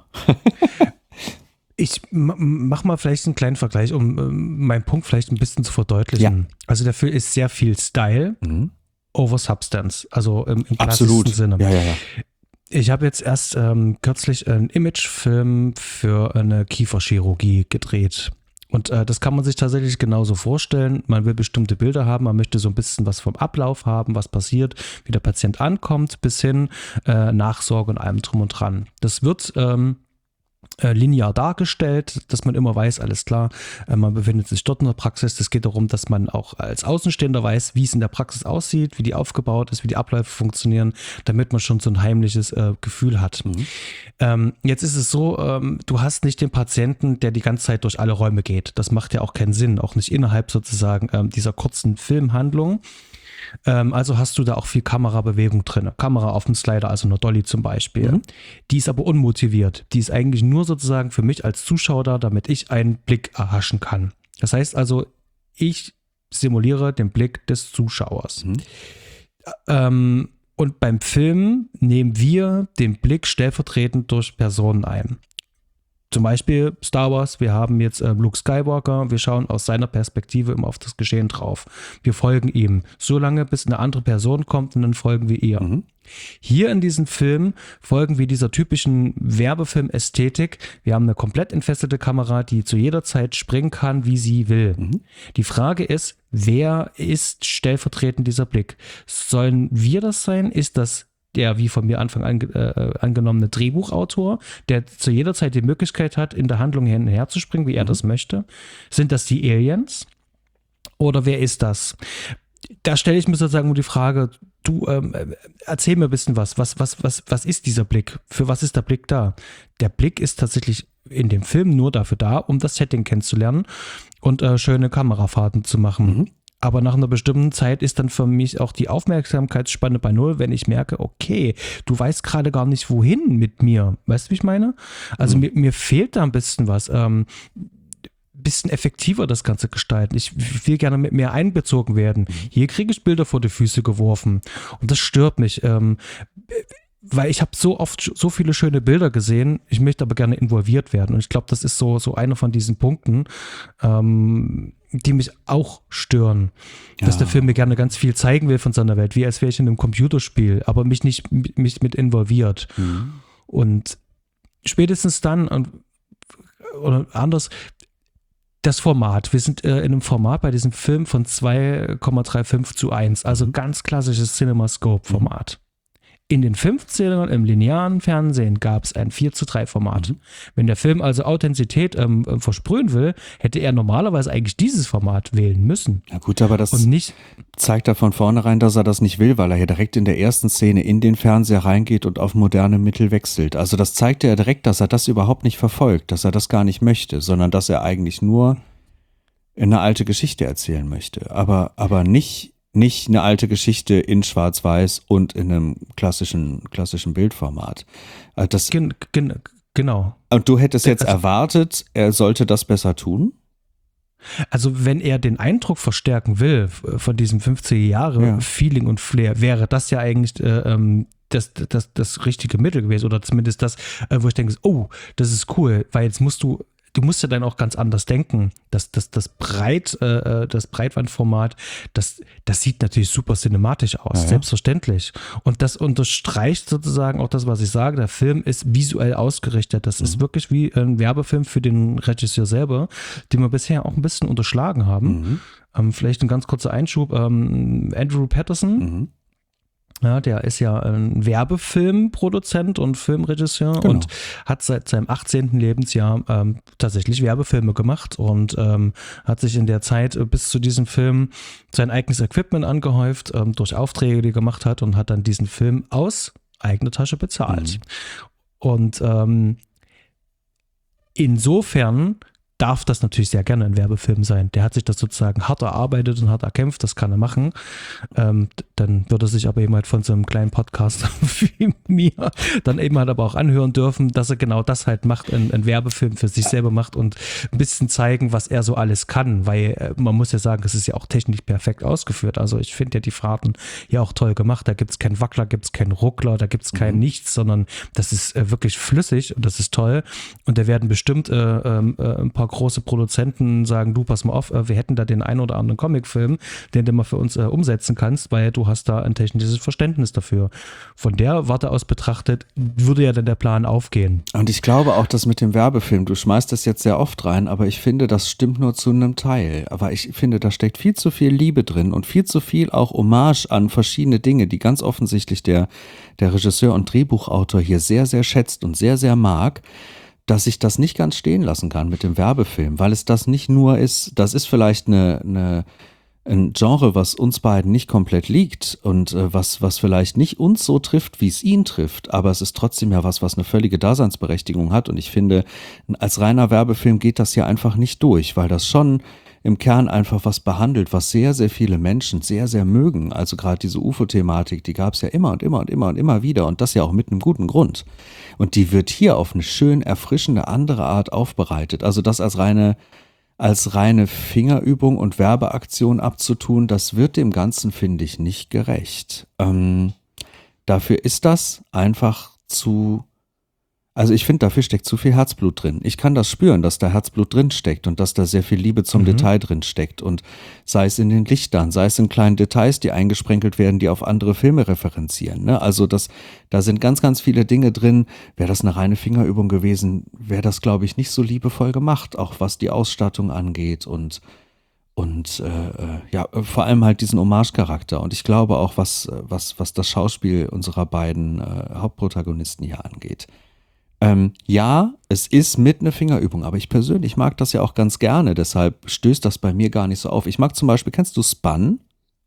Ich mach mal vielleicht einen kleinen Vergleich, um ähm, meinen Punkt vielleicht ein bisschen zu verdeutlichen. Ja. Also der Film ist sehr viel Style mhm. over Substance, also im, im klassischen Sinne. Ja, ja, ja. Ich habe jetzt erst ähm, kürzlich einen Imagefilm für eine Kieferchirurgie gedreht. Und äh, das kann man sich tatsächlich genauso vorstellen. Man will bestimmte Bilder haben, man möchte so ein bisschen was vom Ablauf haben, was passiert, wie der Patient ankommt, bis hin äh, Nachsorge und allem drum und dran. Das wird ähm, äh, linear dargestellt, dass man immer weiß, alles klar, äh, man befindet sich dort in der Praxis. Das geht darum, dass man auch als Außenstehender weiß, wie es in der Praxis aussieht, wie die aufgebaut ist, wie die Abläufe funktionieren, damit man schon so ein heimliches äh, Gefühl hat. Mhm. Ähm, jetzt ist es so, ähm, du hast nicht den Patienten, der die ganze Zeit durch alle Räume geht. Das macht ja auch keinen Sinn, auch nicht innerhalb sozusagen ähm, dieser kurzen Filmhandlung. Ähm, also hast du da auch viel Kamerabewegung drin. Kamera auf dem Slider, also eine Dolly zum Beispiel. Mhm. Die ist aber unmotiviert. Die ist eigentlich nur sozusagen für mich als Zuschauer da, damit ich einen Blick erhaschen kann. Das heißt also, ich simuliere den Blick des Zuschauers. Mhm. Ähm, Und beim Film nehmen wir den Blick stellvertretend durch Personen ein. Zum Beispiel Star Wars, wir haben jetzt äh, Luke Skywalker, wir schauen aus seiner Perspektive immer auf das Geschehen drauf. Wir folgen ihm, so lange bis eine andere Person kommt und dann folgen wir ihr. Mhm. Hier in diesem Film folgen wir dieser typischen Werbefilm-Ästhetik. Wir haben eine komplett entfesselte Kamera, die zu jeder Zeit springen kann, wie sie will. Mhm. Die Frage ist, wer ist stellvertretend dieser Blick? Sollen wir das sein? Ist das der, wie von mir Anfang an äh, angenommene Drehbuchautor, der zu jeder Zeit die Möglichkeit hat, in der Handlung hin und her zu springen, wie er mhm. das möchte? Sind das die Aliens? Oder wer ist das? Da stelle ich mir sozusagen die Frage, du ähm, erzähl mir ein bisschen was. Was, was, was, was ist dieser Blick? Für was ist der Blick da? Der Blick ist tatsächlich in dem Film nur dafür da, um das Setting kennenzulernen und äh, schöne Kamerafahrten zu machen. Mhm. Aber nach einer bestimmten Zeit ist dann für mich auch die Aufmerksamkeitsspanne bei null, wenn ich merke, okay, du weißt gerade gar nicht, wohin mit mir. Weißt du, wie ich meine? Also mhm. mir, mir fehlt da ein bisschen was. Ähm, bisschen effektiver das Ganze gestalten. Ich will gerne mit mehr einbezogen werden. Hier kriege ich Bilder vor die Füße geworfen. Und das stört mich. Ähm, weil ich habe so oft so viele schöne Bilder gesehen, ich möchte aber gerne involviert werden. Und ich glaube, das ist so, so einer von diesen Punkten, ähm, die mich auch stören. Ja. Dass der Film mir gerne ganz viel zeigen will von seiner Welt, wie als wäre ich in einem Computerspiel, aber mich nicht mich mit involviert. Mhm. Und spätestens dann, oder anders, das Format. Wir sind äh, in einem Format bei diesem Film von zwei Komma fünfunddreißig zu eins, also mhm. ganz klassisches CinemaScope-Format. Mhm. In den fünfzigern im linearen Fernsehen gab es ein vier zu drei Format. Mhm. Wenn der Film also Authentizität ähm, versprühen will, hätte er normalerweise eigentlich dieses Format wählen müssen. Ja gut, aber das und nicht, zeigt er von vornherein, dass er das nicht will, weil er hier direkt in der ersten Szene in den Fernseher reingeht und auf moderne Mittel wechselt. Also das zeigt er direkt, dass er das überhaupt nicht verfolgt, dass er das gar nicht möchte, sondern dass er eigentlich nur eine alte Geschichte erzählen möchte. Aber, aber nicht... Nicht eine alte Geschichte in Schwarz-Weiß und in einem klassischen, klassischen Bildformat. Das, gen, gen, genau. Und du hättest jetzt also, erwartet, er sollte das besser tun? Also wenn er den Eindruck verstärken will von diesem fünfziger Jahre Feeling und Flair, wäre das ja eigentlich äh, ähm, das, das, das richtige Mittel gewesen oder zumindest das, wo ich denke, oh, das ist cool, weil jetzt musst du, du musst ja dann auch ganz anders denken. Das, das, das, Breit, äh, das Breitbandformat, das, das sieht natürlich super cinematisch aus, ja, ja. selbstverständlich. Und das unterstreicht sozusagen auch das, was ich sage. Der Film ist visuell ausgerichtet. Das mhm. ist wirklich wie ein Werbefilm für den Regisseur selber, den wir bisher auch ein bisschen unterschlagen haben. Mhm. Ähm, vielleicht ein ganz kurzer Einschub. Ähm, Andrew Patterson, mhm. Ja, der ist ja ein Werbefilmproduzent und Filmregisseur genau. und hat seit seinem achtzehnten Lebensjahr ähm, tatsächlich Werbefilme gemacht und ähm, hat sich in der Zeit bis zu diesem Film sein eigenes Equipment angehäuft, ähm, durch Aufträge, die er gemacht hat und hat dann diesen Film aus eigener Tasche bezahlt. Mhm. Und ähm, insofern darf das natürlich sehr gerne ein Werbefilm sein. Der hat sich das sozusagen hart erarbeitet und hart erkämpft, das kann er machen. Ähm, dann wird er sich aber eben halt von so einem kleinen Podcast wie mir dann eben halt aber auch anhören dürfen, dass er genau das halt macht, einen, einen Werbefilm für sich selber macht und ein bisschen zeigen, was er so alles kann, weil äh, man muss ja sagen, es ist ja auch technisch perfekt ausgeführt. Also ich finde ja die Fahrten ja auch toll gemacht. Da gibt es keinen Wackler, gibt es keinen Ruckler, da gibt es kein mhm. nichts, sondern das ist äh, wirklich flüssig und das ist toll. Und da werden bestimmt äh, äh, ein paar große Produzenten sagen, du, pass mal auf, wir hätten da den einen oder anderen Comicfilm, den du mal für uns äh, umsetzen kannst, weil du hast da ein technisches Verständnis dafür. Von der Warte aus betrachtet, würde ja dann der Plan aufgehen. Und ich glaube auch, dass mit dem Werbefilm, du schmeißt das jetzt sehr oft rein, aber ich finde, das stimmt nur zu einem Teil. Aber ich finde, da steckt viel zu viel Liebe drin und viel zu viel auch Hommage an verschiedene Dinge, die ganz offensichtlich der, der Regisseur und Drehbuchautor hier sehr, sehr schätzt und sehr, sehr mag, dass ich das nicht ganz stehen lassen kann mit dem Werbefilm, weil es das nicht nur ist, das ist vielleicht eine, eine, ein Genre, was uns beiden nicht komplett liegt und äh, was, was vielleicht nicht uns so trifft, wie es ihn trifft, aber es ist trotzdem ja was, was eine völlige Daseinsberechtigung hat und ich finde, als reiner Werbefilm geht das ja einfach nicht durch, weil das schon im Kern einfach was behandelt, was sehr, sehr viele Menschen sehr, sehr mögen. Also gerade diese U F O-Thematik, die gab es ja immer und immer und immer und immer wieder und das ja auch mit einem guten Grund. Und die wird hier auf eine schön erfrischende andere Art aufbereitet. Also das als reine, als reine Fingerübung und Werbeaktion abzutun, das wird dem Ganzen, finde ich, nicht gerecht. Ähm, dafür ist das einfach zu... Also ich finde, dafür steckt zu viel Herzblut drin. Ich kann das spüren, dass da Herzblut drin steckt und dass da sehr viel Liebe zum mhm. Detail drin steckt. Und sei es in den Lichtern, sei es in kleinen Details, die eingesprenkelt werden, die auf andere Filme referenzieren. Ne? Also das, da sind ganz, ganz viele Dinge drin. Wäre das eine reine Fingerübung gewesen, wäre das, glaube ich, nicht so liebevoll gemacht, auch was die Ausstattung angeht und und äh, ja, vor allem halt diesen Hommage-Charakter. Und ich glaube auch, was, was, was das Schauspiel unserer beiden äh, Hauptprotagonisten hier angeht. Ähm, ja, es ist mit einer Fingerübung, aber ich persönlich mag das ja auch ganz gerne, deshalb stößt das bei mir gar nicht so auf. Ich mag zum Beispiel, kennst du Spun?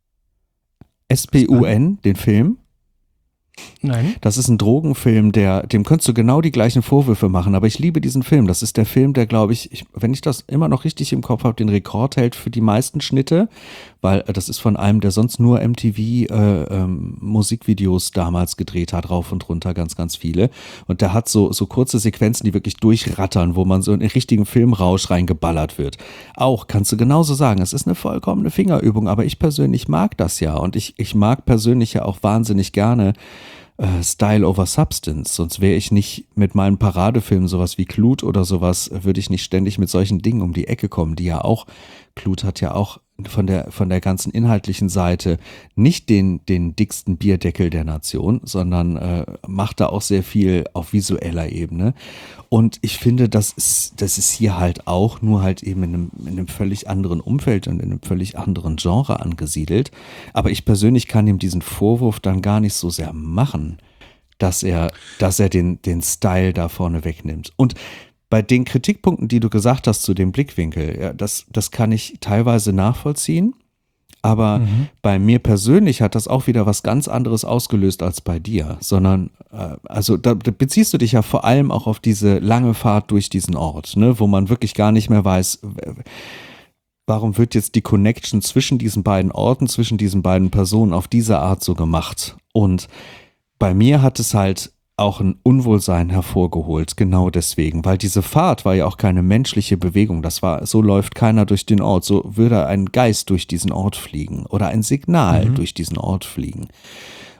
S P U N, den Film? Nein. Das ist ein Drogenfilm, der, dem könntest du genau die gleichen Vorwürfe machen, aber ich liebe diesen Film. Das ist der Film, der, glaube ich, ich, wenn ich das immer noch richtig im Kopf habe, den Rekord hält für die meisten Schnitte, weil das ist von einem, der sonst nur M T V äh, ähm, Musikvideos damals gedreht hat, rauf und runter, ganz, ganz viele. Und der hat so, so kurze Sequenzen, die wirklich durchrattern, wo man so in den richtigen Filmrausch reingeballert wird. Auch, kannst du genauso sagen, es ist eine vollkommene Fingerübung, aber ich persönlich mag das ja und ich, ich mag persönlich ja auch wahnsinnig gerne Style over Substance, sonst wäre ich nicht mit meinen Paradefilmen sowas wie Clute oder sowas, würde ich nicht ständig mit solchen Dingen um die Ecke kommen, die ja auch, Clute hat ja auch von der, von der ganzen inhaltlichen Seite nicht den, den dicksten Bierdeckel der Nation, sondern äh, macht da auch sehr viel auf visueller Ebene. Und ich finde, das ist, das ist hier halt auch nur halt eben in einem, in einem völlig anderen Umfeld und in einem völlig anderen Genre angesiedelt. Aber ich persönlich kann ihm diesen Vorwurf dann gar nicht so sehr machen, dass er, dass er den, den Style da vorne wegnimmt. Und bei den Kritikpunkten, die du gesagt hast zu dem Blickwinkel, ja, das, das kann ich teilweise nachvollziehen, aber mhm. bei mir persönlich hat das auch wieder was ganz anderes ausgelöst als bei dir, sondern, äh, also da, da beziehst du dich ja vor allem auch auf diese lange Fahrt durch diesen Ort, ne, wo man wirklich gar nicht mehr weiß, warum wird jetzt die Connection zwischen diesen beiden Orten, zwischen diesen beiden Personen auf diese Art so gemacht. Und bei mir hat es halt auch ein Unwohlsein hervorgeholt, genau deswegen, weil diese Fahrt war ja auch keine menschliche Bewegung, das war, so läuft keiner durch den Ort, so würde ein Geist durch diesen Ort fliegen oder ein Signal mhm. durch diesen Ort fliegen.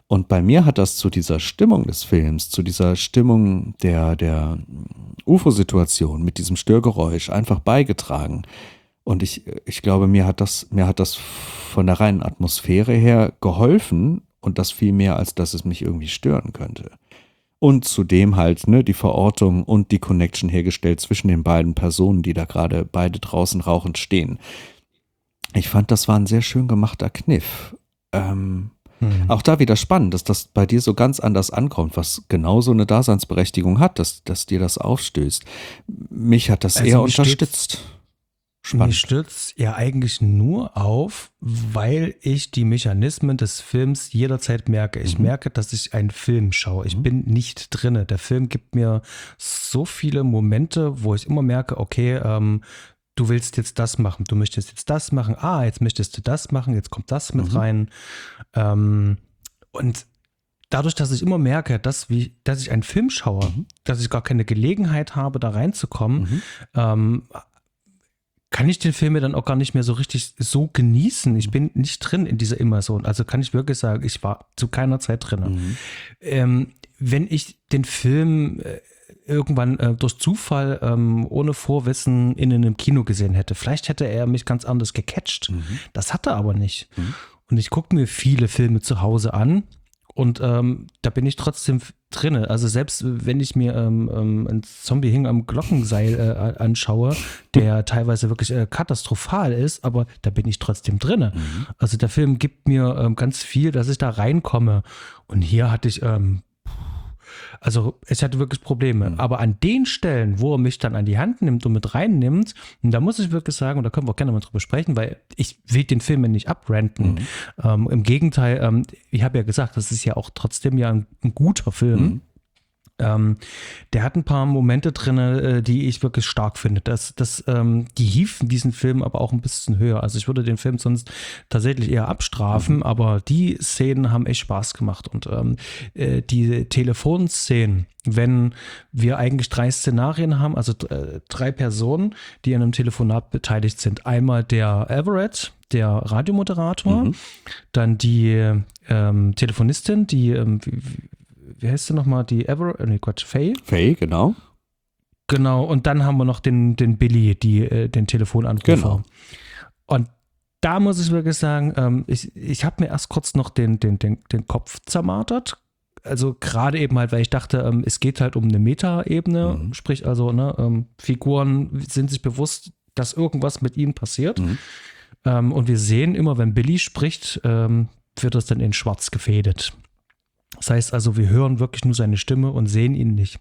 Und bei mir hat das zu dieser Stimmung des Films, zu dieser Stimmung der, der U F O-Situation mit diesem Störgeräusch einfach beigetragen. Und ich, ich glaube, mir hat das, mir hat das von der reinen Atmosphäre her geholfen und das viel mehr, als dass es mich irgendwie stören könnte. Und zudem halt, ne, die Verortung und die Connection hergestellt zwischen den beiden Personen, die da gerade beide draußen rauchend stehen. Ich fand, das war ein sehr schön gemachter Kniff. Ähm, hm. Auch da wieder spannend, dass das bei dir so ganz anders ankommt, was genauso eine Daseinsberechtigung hat, dass, dass dir das aufstößt. Mich hat das also eher unterstützt. Spannend. Mir stürzt ja eigentlich nur auf, weil ich die Mechanismen des Films jederzeit merke. Ich mhm. merke, dass ich einen Film schaue. Ich mhm. bin nicht drinne. Der Film gibt mir so viele Momente, wo ich immer merke, okay, ähm, du willst jetzt das machen, du möchtest jetzt das machen, ah, jetzt möchtest du das machen, jetzt kommt das mit mhm. rein. Ähm, und dadurch, dass ich immer merke, dass, wie, dass ich einen Film schaue, mhm. dass ich gar keine Gelegenheit habe, da reinzukommen, mhm. ähm, kann ich den Film dann auch gar nicht mehr so richtig so genießen. Ich bin nicht drin in dieser Immersion. Also kann ich wirklich sagen, ich war zu keiner Zeit drin. Mhm. Ähm, wenn ich den Film äh, irgendwann äh, durch Zufall ähm, ohne Vorwissen in einem Kino gesehen hätte, vielleicht hätte er mich ganz anders gecatcht. Mhm. Das hat er aber nicht. Mhm. Und ich gucke mir viele Filme zu Hause an und ähm, da bin ich trotzdem drinne. Also selbst wenn ich mir ähm, ähm, ein Zombie hing am Glockenseil äh, anschaue, der teilweise wirklich äh, katastrophal ist, aber da bin ich trotzdem drinne. Mhm. Also der Film gibt mir ähm, ganz viel, dass ich da reinkomme. Und hier hatte ich, ähm, also ich hatte wirklich Probleme. Mhm. Aber an den Stellen, wo er mich dann an die Hand nimmt und mit reinnimmt, und da muss ich wirklich sagen, und da können wir auch gerne mal drüber sprechen, weil ich will den Film ja nicht abranten. Mhm. Ähm, im Gegenteil, ähm, ich habe ja gesagt, das ist ja auch trotzdem ja ein, ein guter Film. Mhm. Ähm, der hat ein paar Momente drin, äh, die ich wirklich stark finde. Das, das, ähm, die hieven diesen Film aber auch ein bisschen höher. Also ich würde den Film sonst tatsächlich eher abstrafen, mhm. aber die Szenen haben echt Spaß gemacht. Und ähm, äh, die Telefonszenen, wenn wir eigentlich drei Szenarien haben, also äh, drei Personen, die an einem Telefonat beteiligt sind. Einmal der Everett, der Radiomoderator, mhm. dann die ähm, Telefonistin, die ähm, wie, wie heißt sie nochmal, die Ever, nee Gott, Faye? Faye, genau. Genau, und dann haben wir noch den, den Billy, die, äh, den Telefonanrufer. Genau. Und da muss ich wirklich sagen, ähm, ich, ich habe mir erst kurz noch den, den, den, den Kopf zermartert. Also gerade eben halt, weil ich dachte, ähm, es geht halt um eine Meta-Ebene, mhm. sprich also, ne, ähm, Figuren sind sich bewusst, dass irgendwas mit ihnen passiert. Mhm. Ähm, und wir sehen immer, wenn Billy spricht, ähm, wird das dann in schwarz gefädet. Das heißt also, wir hören wirklich nur seine Stimme und sehen ihn nicht.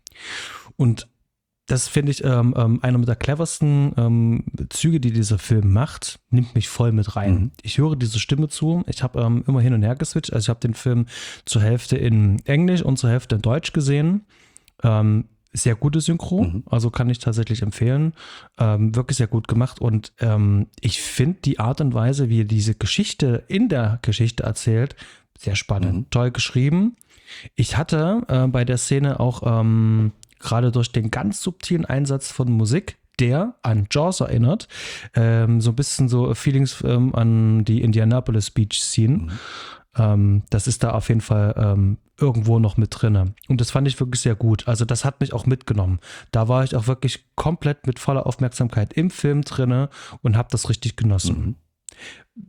Und das finde ich ähm, ähm, einer der cleversten ähm, Züge, die dieser Film macht, nimmt mich voll mit rein. Mhm. Ich höre diese Stimme zu. Ich habe ähm, immer hin und her geswitcht. Also ich habe den Film zur Hälfte in Englisch und zur Hälfte in Deutsch gesehen. Ähm, sehr gute Synchro, mhm. also kann ich tatsächlich empfehlen. Ähm, wirklich sehr gut gemacht. Und ähm, ich finde die Art und Weise, wie er diese Geschichte in der Geschichte erzählt, sehr spannend, mhm. toll geschrieben. Ich hatte äh, bei der Szene auch ähm, gerade durch den ganz subtilen Einsatz von Musik, der an Jaws erinnert, ähm, so ein bisschen so Feelings ähm, an die Indianapolis Beach Scene. Mhm. Ähm, das ist da auf jeden Fall ähm, irgendwo noch mit drin. Und das fand ich wirklich sehr gut. Also das hat mich auch mitgenommen. Da war ich auch wirklich komplett mit voller Aufmerksamkeit im Film drin und habe das richtig genossen. Mhm.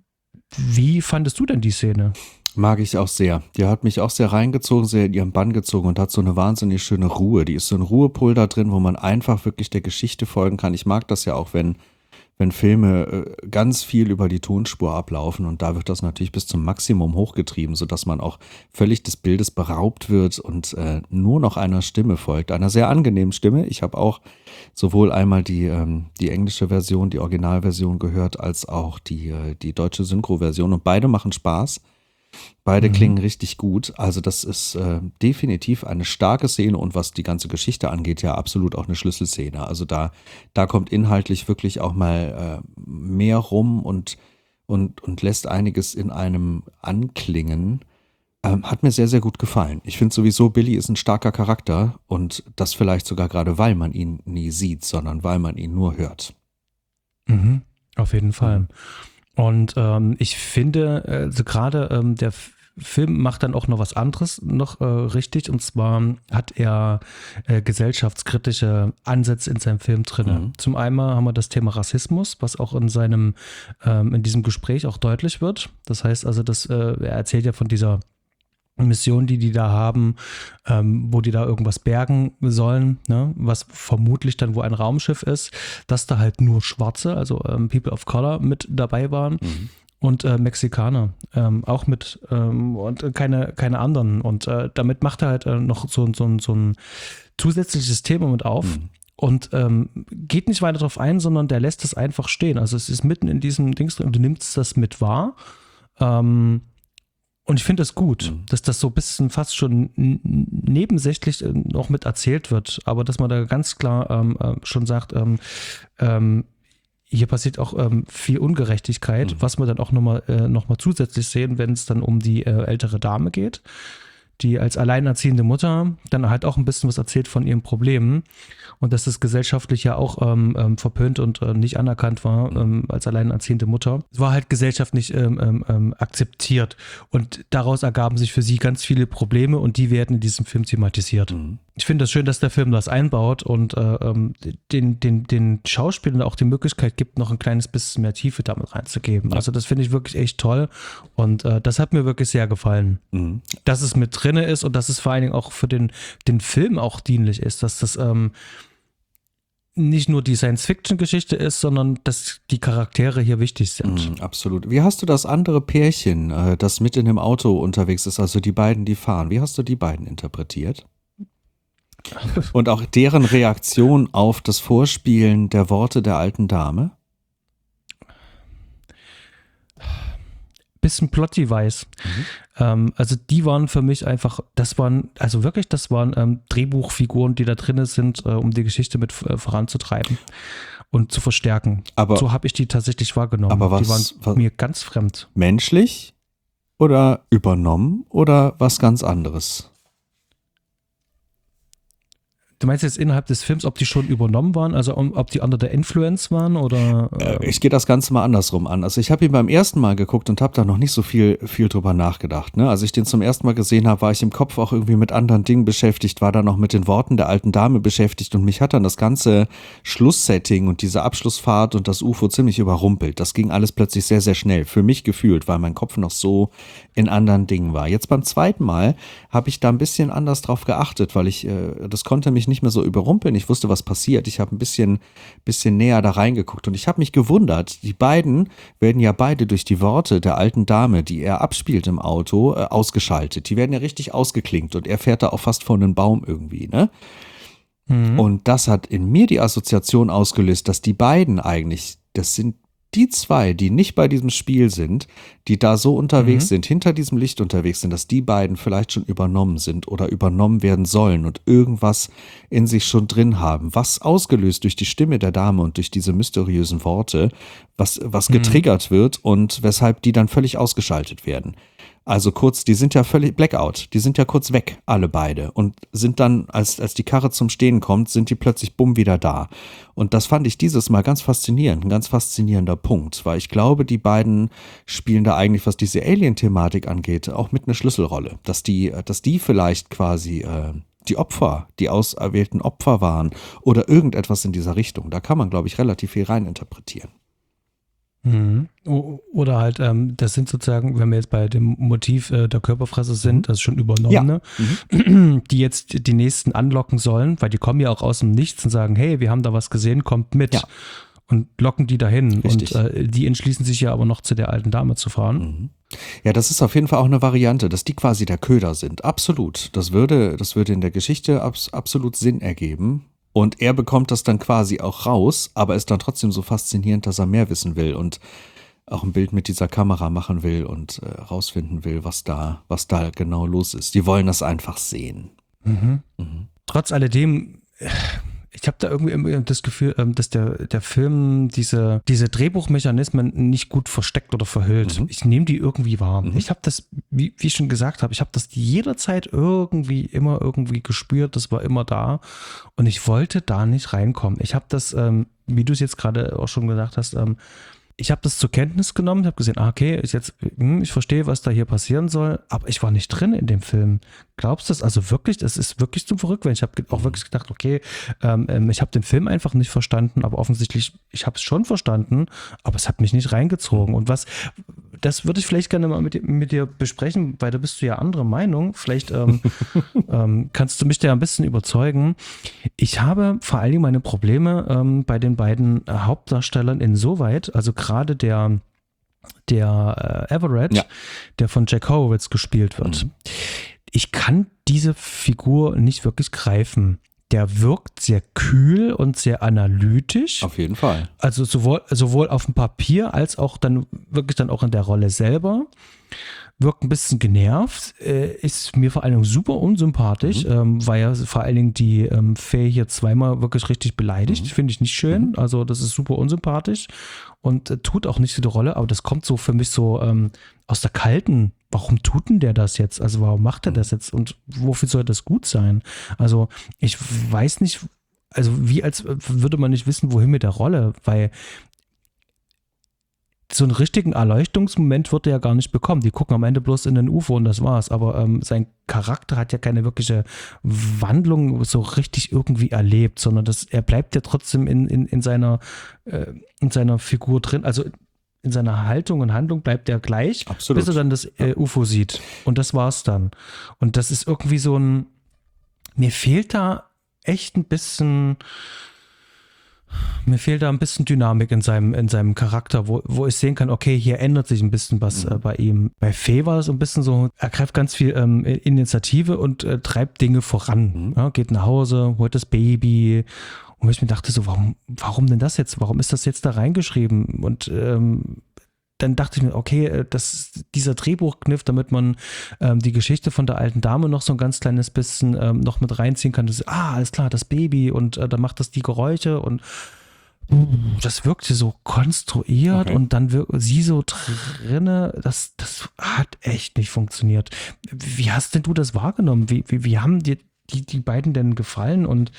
Wie fandest du denn die Szene? Mag ich auch sehr. Die hat mich auch sehr reingezogen, sehr in ihren Bann gezogen und hat so eine wahnsinnig schöne Ruhe. Die ist so ein Ruhepol da drin, wo man einfach wirklich der Geschichte folgen kann. Ich mag das ja auch, wenn, wenn Filme äh, ganz viel über die Tonspur ablaufen und da wird das natürlich bis zum Maximum hochgetrieben, sodass man auch völlig des Bildes beraubt wird und äh, nur noch einer Stimme folgt, einer sehr angenehmen Stimme. Ich habe auch sowohl einmal die, ähm, die englische Version, die Originalversion gehört, als auch die, äh, die deutsche Synchro-Version und beide machen Spaß. Beide mhm. klingen richtig gut. Also das ist äh, definitiv eine starke Szene und was die ganze Geschichte angeht, ja absolut auch eine Schlüsselszene. Also da, da kommt inhaltlich wirklich auch mal äh, mehr rum und, und, und lässt einiges in einem anklingen. Ähm, hat mir sehr, sehr gut gefallen. Ich finde sowieso, Billy ist ein starker Charakter und das vielleicht sogar gerade, weil man ihn nie sieht, sondern weil man ihn nur hört. Mhm. Auf jeden Fall. Mhm. Und ähm, ich finde, also gerade ähm, der Film macht dann auch noch was anderes noch äh, richtig, und zwar hat er äh, gesellschaftskritische Ansätze in seinem Film drin. Mhm. Zum einen haben wir das Thema Rassismus, was auch in seinem, ähm, in diesem Gespräch auch deutlich wird. Das heißt also, dass, äh, er erzählt ja von dieser Mission, die die da haben, ähm, wo die da irgendwas bergen sollen, ne? Was vermutlich dann wo ein Raumschiff ist, dass da halt nur Schwarze, also ähm, People of Color mit dabei waren. Mhm. Und äh, Mexikaner ähm, auch mit ähm, und keine, keine anderen. Und äh, damit macht er halt äh, noch so, so, so ein zusätzliches Thema mit auf. Mhm. Und ähm, geht nicht weiter drauf ein, sondern der lässt es einfach stehen. Also es ist mitten in diesem Dings drin und du nimmst das mit wahr. Ähm, Und ich finde das gut, mhm. dass das so ein bisschen fast schon nebensächlich noch mit erzählt wird, aber dass man da ganz klar ähm, schon sagt, ähm, ähm, hier passiert auch ähm, viel Ungerechtigkeit, mhm. was wir dann auch nochmal äh, noch mal zusätzlich sehen, wenn es dann um die äh, ältere Dame geht, die als alleinerziehende Mutter dann halt auch ein bisschen was erzählt von ihren Problemen und dass das gesellschaftlich ja auch ähm, ähm, verpönt und äh, nicht anerkannt war ähm, als alleinerziehende Mutter. Es war halt gesellschaftlich ähm, ähm, akzeptiert und daraus ergaben sich für sie ganz viele Probleme und die werden in diesem Film thematisiert. Mhm. Ich finde das schön, dass der Film das einbaut und äh, den, den, den Schauspielern auch die Möglichkeit gibt, noch ein kleines bisschen mehr Tiefe damit reinzugeben. Ja. Also das finde ich wirklich echt toll und äh, das hat mir wirklich sehr gefallen. Mhm. Dass es mit drinne ist und dass es vor allen Dingen auch für den, den Film auch dienlich ist, dass das ähm, nicht nur die Science-Fiction-Geschichte ist, sondern dass die Charaktere hier wichtig sind. Mhm, absolut. Wie hast du das andere Pärchen, äh, das mit in dem Auto unterwegs ist, also die beiden, die fahren, wie hast du die beiden interpretiert? Und auch deren Reaktion auf das Vorspielen der Worte der alten Dame? Bisschen Plot-Device. Mhm. Ähm, also die waren für mich einfach, das waren, also wirklich, das waren ähm, Drehbuchfiguren, die da drin sind, äh, um die Geschichte mit äh, voranzutreiben und zu verstärken. Aber, so habe ich die tatsächlich wahrgenommen. Aber was, die waren was, mir ganz fremd. Menschlich oder übernommen oder was ganz anderes? Du meinst jetzt innerhalb des Films, ob die schon übernommen waren, also ob die under der Influence waren oder? Äh, ich gehe das Ganze mal andersrum an. Also ich habe ihn beim ersten Mal geguckt und habe da noch nicht so viel, viel drüber nachgedacht. Ne? Als ich den zum ersten Mal gesehen habe, war ich im Kopf auch irgendwie mit anderen Dingen beschäftigt, war dann noch mit den Worten der alten Dame beschäftigt und mich hat dann das ganze Schlusssetting und diese Abschlussfahrt und das U F O ziemlich überrumpelt. Das ging alles plötzlich sehr, sehr schnell, für mich gefühlt, weil mein Kopf noch so in anderen Dingen war. Jetzt beim zweiten Mal habe ich da ein bisschen anders drauf geachtet, weil ich, äh, das konnte mich nicht mehr so überrumpeln. Ich wusste, was passiert. Ich habe ein bisschen, bisschen näher da reingeguckt und ich habe mich gewundert. Die beiden werden ja beide durch die Worte der alten Dame, die er abspielt im Auto, äh, ausgeschaltet. Die werden ja richtig ausgeklinkt und er fährt da auch fast vor einen Baum irgendwie, ne? Mhm. Und das hat in mir die Assoziation ausgelöst, dass die beiden eigentlich, das sind die zwei, die nicht bei diesem Spiel sind, die da so unterwegs mhm. sind, hinter diesem Licht unterwegs sind, dass die beiden vielleicht schon übernommen sind oder übernommen werden sollen und irgendwas in sich schon drin haben, was ausgelöst durch die Stimme der Dame und durch diese mysteriösen Worte, was, was getriggert mhm. wird und weshalb die dann völlig ausgeschaltet werden. Also kurz, die sind ja völlig Blackout, die sind ja kurz weg, alle beide und sind dann, als, als die Karre zum Stehen kommt, sind die plötzlich bumm wieder da. Und das fand ich dieses Mal ganz faszinierend, ein ganz faszinierender Punkt, weil ich glaube, die beiden spielen da eigentlich, was diese Alien-Thematik angeht, auch mit einer Schlüsselrolle, dass die, dass die vielleicht quasi äh, die Opfer, die auserwählten Opfer waren oder irgendetwas in dieser Richtung. Da kann man, glaube ich, relativ viel reininterpretieren. Mhm. Oder halt, ähm, das sind sozusagen, wenn wir jetzt bei dem Motiv äh, der Körperfresser sind, mhm. das ist schon Übernommene, ja. mhm. die jetzt die nächsten anlocken sollen, weil die kommen ja auch aus dem Nichts und sagen, hey, wir haben da was gesehen, kommt mit. Ja. Und locken die dahin. Richtig. Und äh, die entschließen sich ja aber noch zu der alten Dame zu fahren. Mhm. Ja, das ist auf jeden Fall auch eine Variante, dass die quasi der Köder sind. Absolut. Das würde, das würde in der Geschichte abs- absolut Sinn ergeben. Und er bekommt das dann quasi auch raus, aber ist dann trotzdem so faszinierend, dass er mehr wissen will und auch ein Bild mit dieser Kamera machen will und äh, rausfinden will, was da, was da genau los ist. Die wollen das einfach sehen. Mhm. Mhm. Trotz alledem, ich habe da irgendwie das Gefühl, dass der, der Film diese, diese Drehbuchmechanismen nicht gut versteckt oder verhüllt. Mhm. Ich nehme die irgendwie wahr. Mhm. Ich habe das, wie, wie ich schon gesagt habe, ich habe das jederzeit irgendwie, immer irgendwie gespürt. Das war immer da. Und ich wollte da nicht reinkommen. Ich habe das, ähm, wie du es jetzt gerade auch schon gesagt hast, ähm, ich habe das zur Kenntnis genommen, habe gesehen, ah, okay, ist jetzt, hm, ich verstehe, was da hier passieren soll, aber ich war nicht drin in dem Film. Glaubst du das? Also wirklich, das ist wirklich zum Verrückt, ich habe auch wirklich gedacht, okay, ähm, ich habe den Film einfach nicht verstanden, aber offensichtlich, ich habe es schon verstanden, aber es hat mich nicht reingezogen. Und was, das würde ich vielleicht gerne mal mit, mit dir besprechen, weil da bist du ja anderer Meinung. Vielleicht ähm, ähm, kannst du mich da ein bisschen überzeugen. Ich habe vor allen Dingen meine Probleme ähm, bei den beiden äh, Hauptdarstellern insoweit, also gerade der, der äh, Everett, Ja. der von Jack Horowitz gespielt wird. Mhm. Ich kann diese Figur nicht wirklich greifen. Der wirkt sehr kühl und sehr analytisch. Auf jeden Fall. Also sowohl, sowohl auf dem Papier als auch dann wirklich dann auch in der Rolle selber. Wirkt ein bisschen genervt, äh, ist mir vor allen Dingen super unsympathisch, mhm. ähm, weil ja vor allen Dingen die ähm, Faye hier zweimal wirklich richtig beleidigt. Mhm. Finde ich nicht schön. Mhm. Also das ist super unsympathisch und äh, tut auch nicht so die Rolle, aber das kommt so für mich so ähm, aus der kalten. Warum tut denn der das jetzt? Also warum macht er das jetzt und wofür soll das gut sein? Also ich weiß nicht, also wie als würde man nicht wissen, wohin mit der Rolle, weil so einen richtigen Erleuchtungsmoment wird er ja gar nicht bekommen. Die gucken am Ende bloß in den U F O und das war's. Aber ähm, sein Charakter hat ja keine wirkliche Wandlung so richtig irgendwie erlebt, sondern das, er bleibt ja trotzdem in, in, in, seiner, äh, in seiner Figur drin. Also in seiner Haltung und Handlung bleibt er gleich, Absolut. Bis er dann das äh, U F O sieht. Und das war's dann. Und das ist irgendwie so ein, mir fehlt da echt ein bisschen... Mir fehlt da ein bisschen Dynamik in seinem, in seinem Charakter, wo, wo ich sehen kann, okay, hier ändert sich ein bisschen was mhm. äh, bei ihm. Bei Faye war es ein bisschen so, er greift ganz viel ähm, Initiative und äh, treibt Dinge voran. Mhm. Ja, geht nach Hause, holt das Baby. Und ich mir dachte so, warum, warum denn das jetzt? Warum ist das jetzt da reingeschrieben? Und ähm, dann dachte ich mir, okay, das, dieser Drehbuchkniff, damit man ähm, die Geschichte von der alten Dame noch so ein ganz kleines bisschen ähm, noch mit reinziehen kann. Das, ah, alles klar, das Baby und äh, dann macht das die Geräusche und uh, das wirkte so konstruiert okay. Und dann wirkt sie so drinne. Das, das hat echt nicht funktioniert. Wie hast denn du das wahrgenommen? Wie, wie, wie haben dir die, die beiden denn gefallen? Und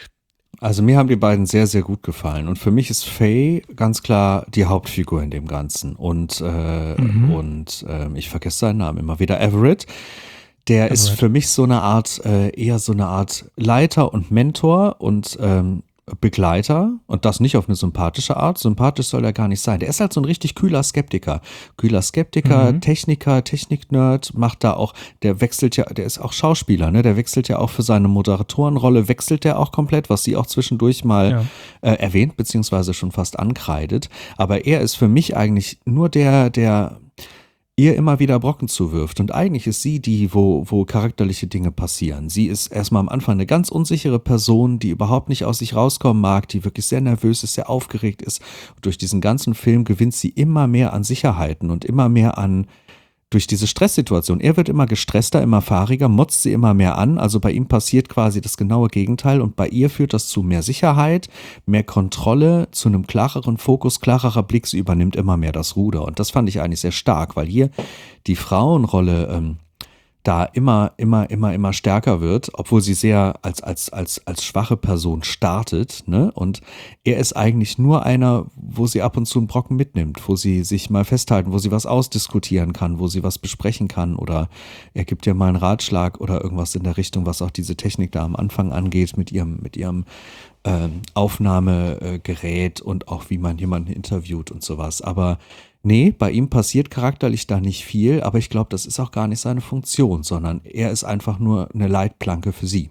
Also mir haben die beiden sehr, sehr gut gefallen. Und für mich ist Faye ganz klar die Hauptfigur in dem Ganzen. Und, äh, mhm. und äh, ich vergesse seinen Namen immer wieder, Everett. Der Everett. Ist für mich so eine Art, äh, eher so eine Art Leiter und Mentor und ähm, Begleiter. Und das nicht auf eine sympathische Art. Sympathisch soll er gar nicht sein. Der ist halt so ein richtig kühler Skeptiker. Kühler Skeptiker, mhm. Techniker, Technik-Nerd, macht da auch, der wechselt ja, der ist auch Schauspieler, ne? Der wechselt ja auch für seine Moderatorenrolle, wechselt der auch komplett, was sie auch zwischendurch mal ja. äh, erwähnt, beziehungsweise schon fast ankreidet. Aber er ist für mich eigentlich nur der, der ihr immer wieder Brocken zuwirft. Und eigentlich ist sie die, wo, wo charakterliche Dinge passieren. Sie ist erstmal am Anfang eine ganz unsichere Person, die überhaupt nicht aus sich rauskommen mag, die wirklich sehr nervös ist, sehr aufgeregt ist. Und durch diesen ganzen Film gewinnt sie immer mehr an Sicherheiten und immer mehr an, durch diese Stresssituation. Er wird immer gestresster, immer fahriger, motzt sie immer mehr an. Also bei ihm passiert quasi das genaue Gegenteil und bei ihr führt das zu mehr Sicherheit, mehr Kontrolle, zu einem klareren Fokus, klarerer Blick. Sie übernimmt immer mehr das Ruder und das fand ich eigentlich sehr stark, weil hier die Frauenrolle ähm, da immer, immer, immer, immer stärker wird, obwohl sie sehr als, als, als, als schwache Person startet, ne? Und er ist eigentlich nur einer, wo sie ab und zu einen Brocken mitnimmt, wo sie sich mal festhalten, wo sie was ausdiskutieren kann, wo sie was besprechen kann oder er gibt ihr mal einen Ratschlag oder irgendwas in der Richtung, was auch diese Technik da am Anfang angeht mit ihrem, mit ihrem ähm, Aufnahmegerät und auch wie man jemanden interviewt und sowas. Aber nee, bei ihm passiert charakterlich da nicht viel, aber ich glaube, das ist auch gar nicht seine Funktion, sondern er ist einfach nur eine Leitplanke für sie.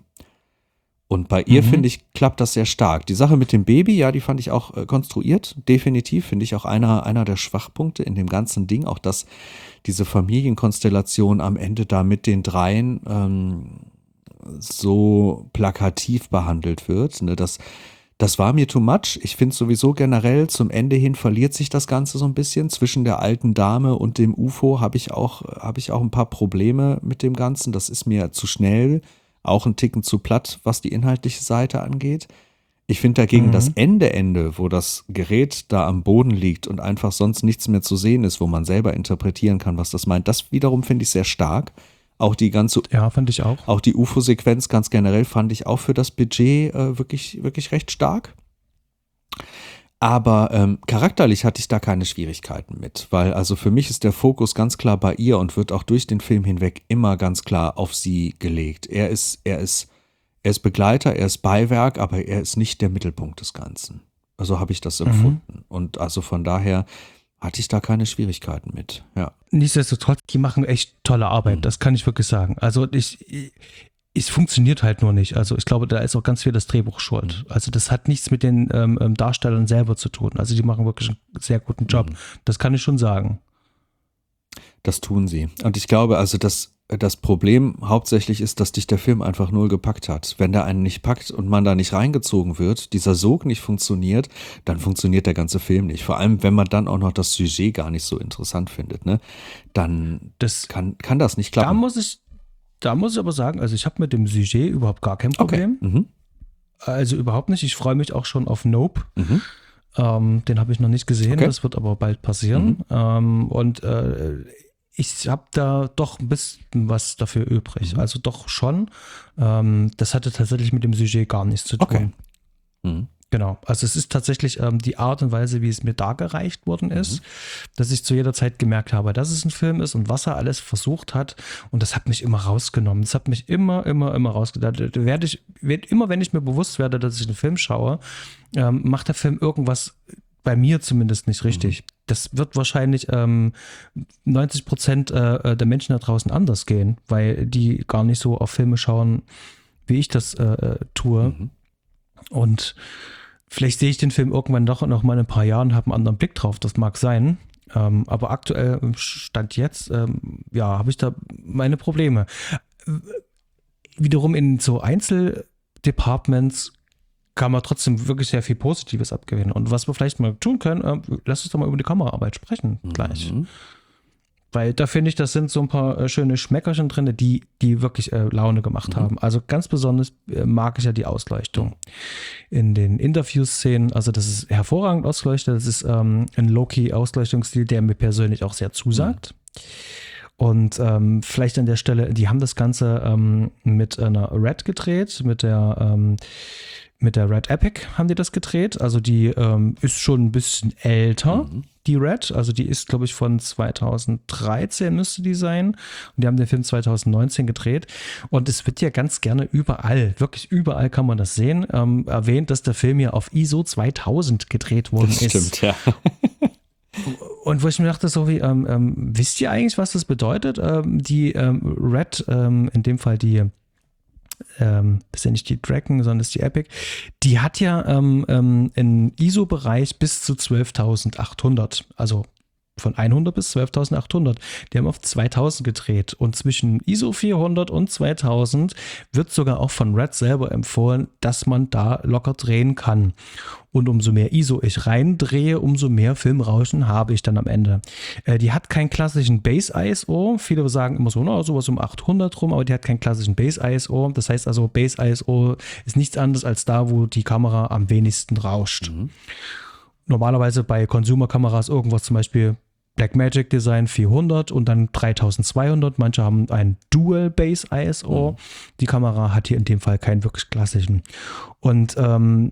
Und bei ihr, mhm. finde ich, klappt das sehr stark. Die Sache mit dem Baby, ja, die fand ich auch äh, konstruiert, definitiv, finde ich auch einer, einer der Schwachpunkte in dem ganzen Ding, auch dass diese Familienkonstellation am Ende da mit den dreien ähm, so plakativ behandelt wird, ne, dass Das war mir too much. Ich finde sowieso generell, zum Ende hin verliert sich das Ganze so ein bisschen. Zwischen der alten Dame und dem U F O habe ich auch, habe ich auch ein paar Probleme mit dem Ganzen. Das ist mir zu schnell, auch ein Ticken zu platt, was die inhaltliche Seite angeht. Ich finde dagegen mhm. das Ende, Ende, wo das Gerät da am Boden liegt und einfach sonst nichts mehr zu sehen ist, wo man selber interpretieren kann, was das meint, das wiederum finde ich sehr stark. Auch die ganze, ja, fand ich auch. Auch die U F O-Sequenz ganz generell fand ich auch für das Budget äh, wirklich, wirklich recht stark. Aber ähm, charakterlich hatte ich da keine Schwierigkeiten mit, weil also für mich ist der Fokus ganz klar bei ihr und wird auch durch den Film hinweg immer ganz klar auf sie gelegt. Er ist, er ist, er ist Begleiter, er ist Beiwerk, aber er ist nicht der Mittelpunkt des Ganzen. Also habe ich das empfunden. Mhm. Und also von daher hatte ich da keine Schwierigkeiten mit, ja. Nichtsdestotrotz, die machen echt tolle Arbeit, mhm. das kann ich wirklich sagen. Also ich, ich es funktioniert halt nur nicht. Also ich glaube, da ist auch ganz viel das Drehbuch schuld. Also das hat nichts mit den ähm, Darstellern selber zu tun. Also die machen wirklich einen sehr guten Job. Mhm. Das kann ich schon sagen. Das tun sie. Und ich glaube, also das, das Problem hauptsächlich ist, dass dich der Film einfach null gepackt hat. Wenn der einen nicht packt und man da nicht reingezogen wird, dieser Sog nicht funktioniert, dann funktioniert der ganze Film nicht. Vor allem, wenn man dann auch noch das Sujet gar nicht so interessant findet, ne? Dann das, kann, kann das nicht klappen. Da muss ich Da muss ich aber sagen, also ich habe mit dem Sujet überhaupt gar kein Problem. Okay. Mhm. Also überhaupt nicht. Ich freue mich auch schon auf Nope. Mhm. Ähm, den habe ich noch nicht gesehen. Okay. Das wird aber bald passieren. Mhm. Ähm, und äh, ich habe da doch ein bisschen was dafür übrig. Mhm. Also doch schon. Ähm, das hatte tatsächlich mit dem Sujet gar nichts zu tun. Okay. Mhm. Genau, also es ist tatsächlich ähm, die Art und Weise, wie es mir dargereicht worden ist, mhm. dass ich zu jeder Zeit gemerkt habe, dass es ein Film ist und was er alles versucht hat, und das hat mich immer rausgenommen. Das hat mich immer, immer, immer rausgenommen. Da werde ich, werd, immer wenn ich mir bewusst werde, dass ich einen Film schaue, ähm, macht der Film irgendwas bei mir zumindest nicht richtig. Mhm. Das wird wahrscheinlich ähm, neunzig Prozent äh, der Menschen da draußen anders gehen, weil die gar nicht so auf Filme schauen, wie ich das äh, tue. Mhm. Und vielleicht sehe ich den Film irgendwann doch noch mal in ein paar Jahren und habe einen anderen Blick drauf. Das mag sein. Ähm, aber aktuell, Stand jetzt, ähm, ja, habe ich da meine Probleme. Wiederum in so Einzeldepartments kann man trotzdem wirklich sehr viel Positives abgewinnen. Und was wir vielleicht mal tun können, äh, lass uns doch mal über die Kameraarbeit sprechen gleich. Mhm. Weil da finde ich, das sind so ein paar äh, schöne Schmeckerchen drin, die, die wirklich äh, Laune gemacht mhm. haben. Also ganz besonders äh, mag ich ja die Ausleuchtung in den Interviewszenen. Also das ist hervorragend ausgeleuchtet. Das ist ähm, ein Low-Key-Ausleuchtungsstil, der mir persönlich auch sehr zusagt. Mhm. Und ähm, vielleicht an der Stelle, die haben das Ganze ähm, mit einer Red gedreht, mit der ähm, mit der Red Epic haben die das gedreht. Also die ähm, ist schon ein bisschen älter, mhm. die Red. Also die ist, glaube ich, von zweitausenddreizehn müsste die sein. Und die haben den Film zweitausendneunzehn gedreht. Und es wird ja ganz gerne überall, wirklich überall kann man das sehen, ähm, erwähnt, dass der Film ja auf I S O zweitausend gedreht worden das ist. Stimmt, ja. Und wo ich mir dachte, so wie, ähm, ähm, wisst ihr eigentlich, was das bedeutet? Ähm, die ähm, Red, ähm, in dem Fall die Ähm, das ist ja nicht die Dragon, sondern das ist die Epic, die hat ja ähm, ähm, einen I S O-Bereich bis zu zwölftausendachthundert, also von hundert bis zwölftausendachthundert. Die haben auf zweitausend gedreht und zwischen I S O vierhundert und zweitausend wird sogar auch von Red selber empfohlen, dass man da locker drehen kann. Und umso mehr I S O ich reindrehe, umso mehr Filmrauschen habe ich dann am Ende. Äh, die hat keinen klassischen Base-I S O. Viele sagen immer so, na, sowas um achthundert rum, aber die hat keinen klassischen Base-I S O. Das heißt also, Base-I S O ist nichts anderes als da, wo die Kamera am wenigsten rauscht. Mhm. Normalerweise bei Consumer-Kameras irgendwas zum Beispiel Blackmagic Design vierhundert und dann dreitausendzweihundert. Manche haben einen Dual Base I S O. Mhm. Die Kamera hat hier in dem Fall keinen wirklich klassischen. Und ähm,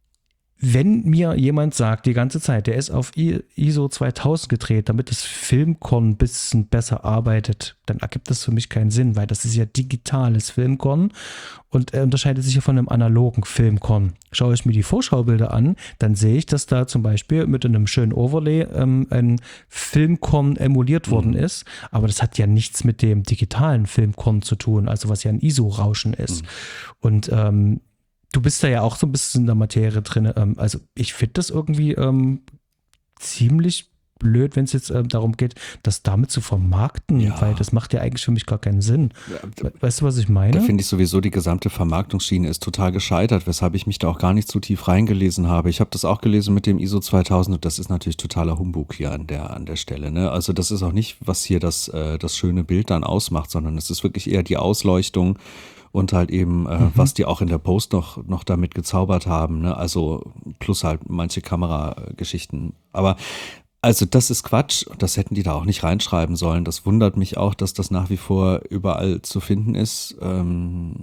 wenn mir jemand sagt, die ganze Zeit, der ist auf I S O zweitausend gedreht, damit das Filmkorn ein bisschen besser arbeitet, dann ergibt das für mich keinen Sinn, weil das ist ja digitales Filmkorn und er unterscheidet sich ja von einem analogen Filmkorn. Schaue ich mir die Vorschaubilder an, dann sehe ich, dass da zum Beispiel mit einem schönen Overlay ähm, ein Filmkorn emuliert worden mhm. ist, aber das hat ja nichts mit dem digitalen Filmkorn zu tun, also was ja ein I S O-Rauschen ist. Mhm. Und ähm, du bist da ja auch so ein bisschen in der Materie drin. Ähm, also ich finde das irgendwie ähm, ziemlich blöd, wenn es jetzt ähm, darum geht, das damit zu vermarkten, ja. weil das macht ja eigentlich für mich gar keinen Sinn. Ja, weißt du, was ich meine? Da finde ich sowieso, die gesamte Vermarktungsschiene ist total gescheitert, weshalb ich mich da auch gar nicht zu tief reingelesen habe. Ich habe das auch gelesen mit dem I S O zweitausend und das ist natürlich totaler Humbug hier an der, an der Stelle. Ne? Also das ist auch nicht, was hier das, äh, das schöne Bild dann ausmacht, sondern es ist wirklich eher die Ausleuchtung und halt eben, äh, mhm. was die auch in der Post noch, noch damit gezaubert haben, ne? Also plus halt manche Kamerageschichten. Aber also das ist Quatsch und das hätten die da auch nicht reinschreiben sollen. Das wundert mich auch, dass das nach wie vor überall zu finden ist. Ähm,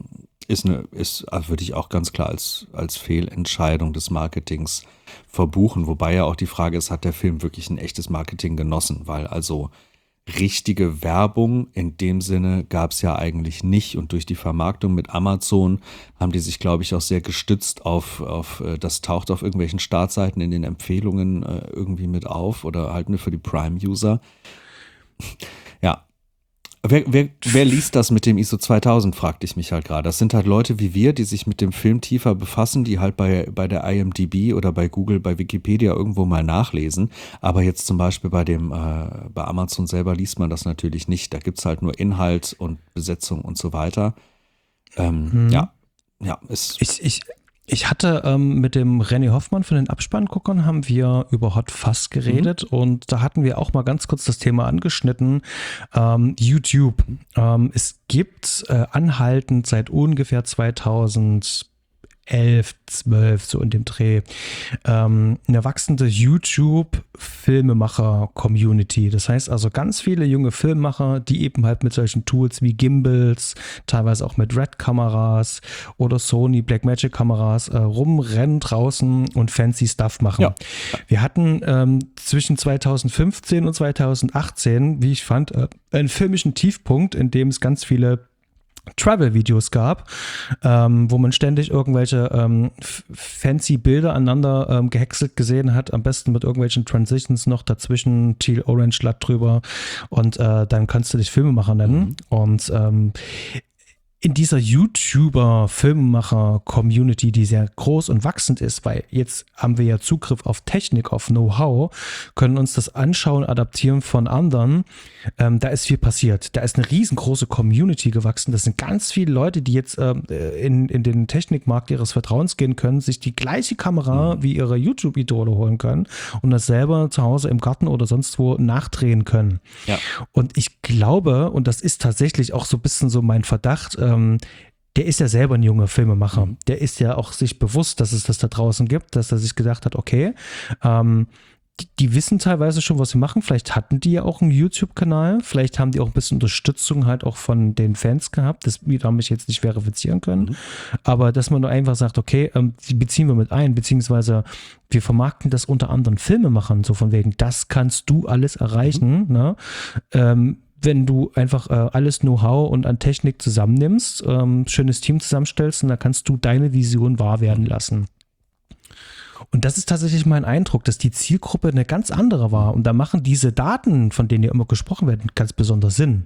ist eine, ist, würde ich auch ganz klar als, als Fehlentscheidung des Marketings verbuchen. Wobei ja auch die Frage ist, hat der Film wirklich ein echtes Marketing genossen? Weil also richtige Werbung in dem Sinne gab es ja eigentlich nicht. Und durch die Vermarktung mit Amazon haben die sich, glaube ich, auch sehr gestützt auf, auf äh, das taucht auf irgendwelchen Startseiten in den Empfehlungen äh, irgendwie mit auf oder halt nur für die Prime-User. Ja. Wer, wer, wer liest das mit dem I S O zweitausend, fragte ich mich halt gerade. Das sind halt Leute wie wir, die sich mit dem Film tiefer befassen, die halt bei, bei der I M D B oder bei Google, bei Wikipedia irgendwo mal nachlesen. Aber jetzt zum Beispiel bei dem, äh, bei Amazon selber liest man das natürlich nicht. Da gibt's halt nur Inhalt und Besetzung und so weiter. Ähm, hm. Ja, ja. Ist ich, ich, Ich hatte ähm, mit dem René Hoffmann von den Abspannguckern haben wir über Hot Fuzz geredet mhm. und da hatten wir auch mal ganz kurz das Thema angeschnitten, ähm, YouTube. Ähm, es gibt äh, anhaltend seit ungefähr zweitausendelf, zwölf, so in dem Dreh, ähm, eine wachsende YouTube-Filmemacher-Community. Das heißt also ganz viele junge Filmemacher, die eben halt mit solchen Tools wie Gimbals, teilweise auch mit Red-Kameras oder Sony Blackmagic-Kameras äh, rumrennen draußen und fancy Stuff machen. Ja. Wir hatten ähm, zwischen zweitausendfünfzehn und zweitausendachtzehn, wie ich fand, äh, einen filmischen Tiefpunkt, in dem es ganz viele Travel-Videos gab, ähm, wo man ständig irgendwelche ähm, fancy Bilder aneinander ähm, gehäckselt gesehen hat, am besten mit irgendwelchen Transitions noch dazwischen, Teal, Orange, Latt drüber und äh, dann kannst du dich Filmemacher nennen mhm. und ähm, in dieser YouTuber-Filmemacher-Community, die sehr groß und wachsend ist, weil jetzt haben wir ja Zugriff auf Technik, auf Know-how, können uns das anschauen, adaptieren von anderen. Ähm, da ist viel passiert. Da ist eine riesengroße Community gewachsen. Das sind ganz viele Leute, die jetzt ähm, in, in den Technikmarkt ihres Vertrauens gehen können, sich die gleiche Kamera mhm. wie ihre YouTube-Idole holen können und das selber zu Hause im Garten oder sonst wo nachdrehen können. Ja. Und ich glaube, und das ist tatsächlich auch so ein bisschen so mein Verdacht, ähm, der ist ja selber ein junger Filmemacher. Mhm. Der ist ja auch sich bewusst, dass es das da draußen gibt, dass er sich gedacht hat, okay, ähm, die, die wissen teilweise schon, was sie machen. Vielleicht hatten die ja auch einen YouTube-Kanal. Vielleicht haben die auch ein bisschen Unterstützung halt auch von den Fans gehabt. Das haben ich jetzt nicht verifizieren können. Mhm. Aber dass man nur einfach sagt, okay, ähm, die beziehen wir mit ein, beziehungsweise wir vermarkten das unter anderen Filmemachern, so von wegen, das kannst du alles erreichen, mhm. ne? Ähm, wenn du einfach äh, alles Know-how und an Technik zusammennimmst, ähm, schönes Team zusammenstellst und dann kannst du deine Vision wahr werden lassen. Und das ist tatsächlich mein Eindruck, dass die Zielgruppe eine ganz andere war. Und da machen diese Daten, von denen ja immer gesprochen werden, ganz besonders Sinn.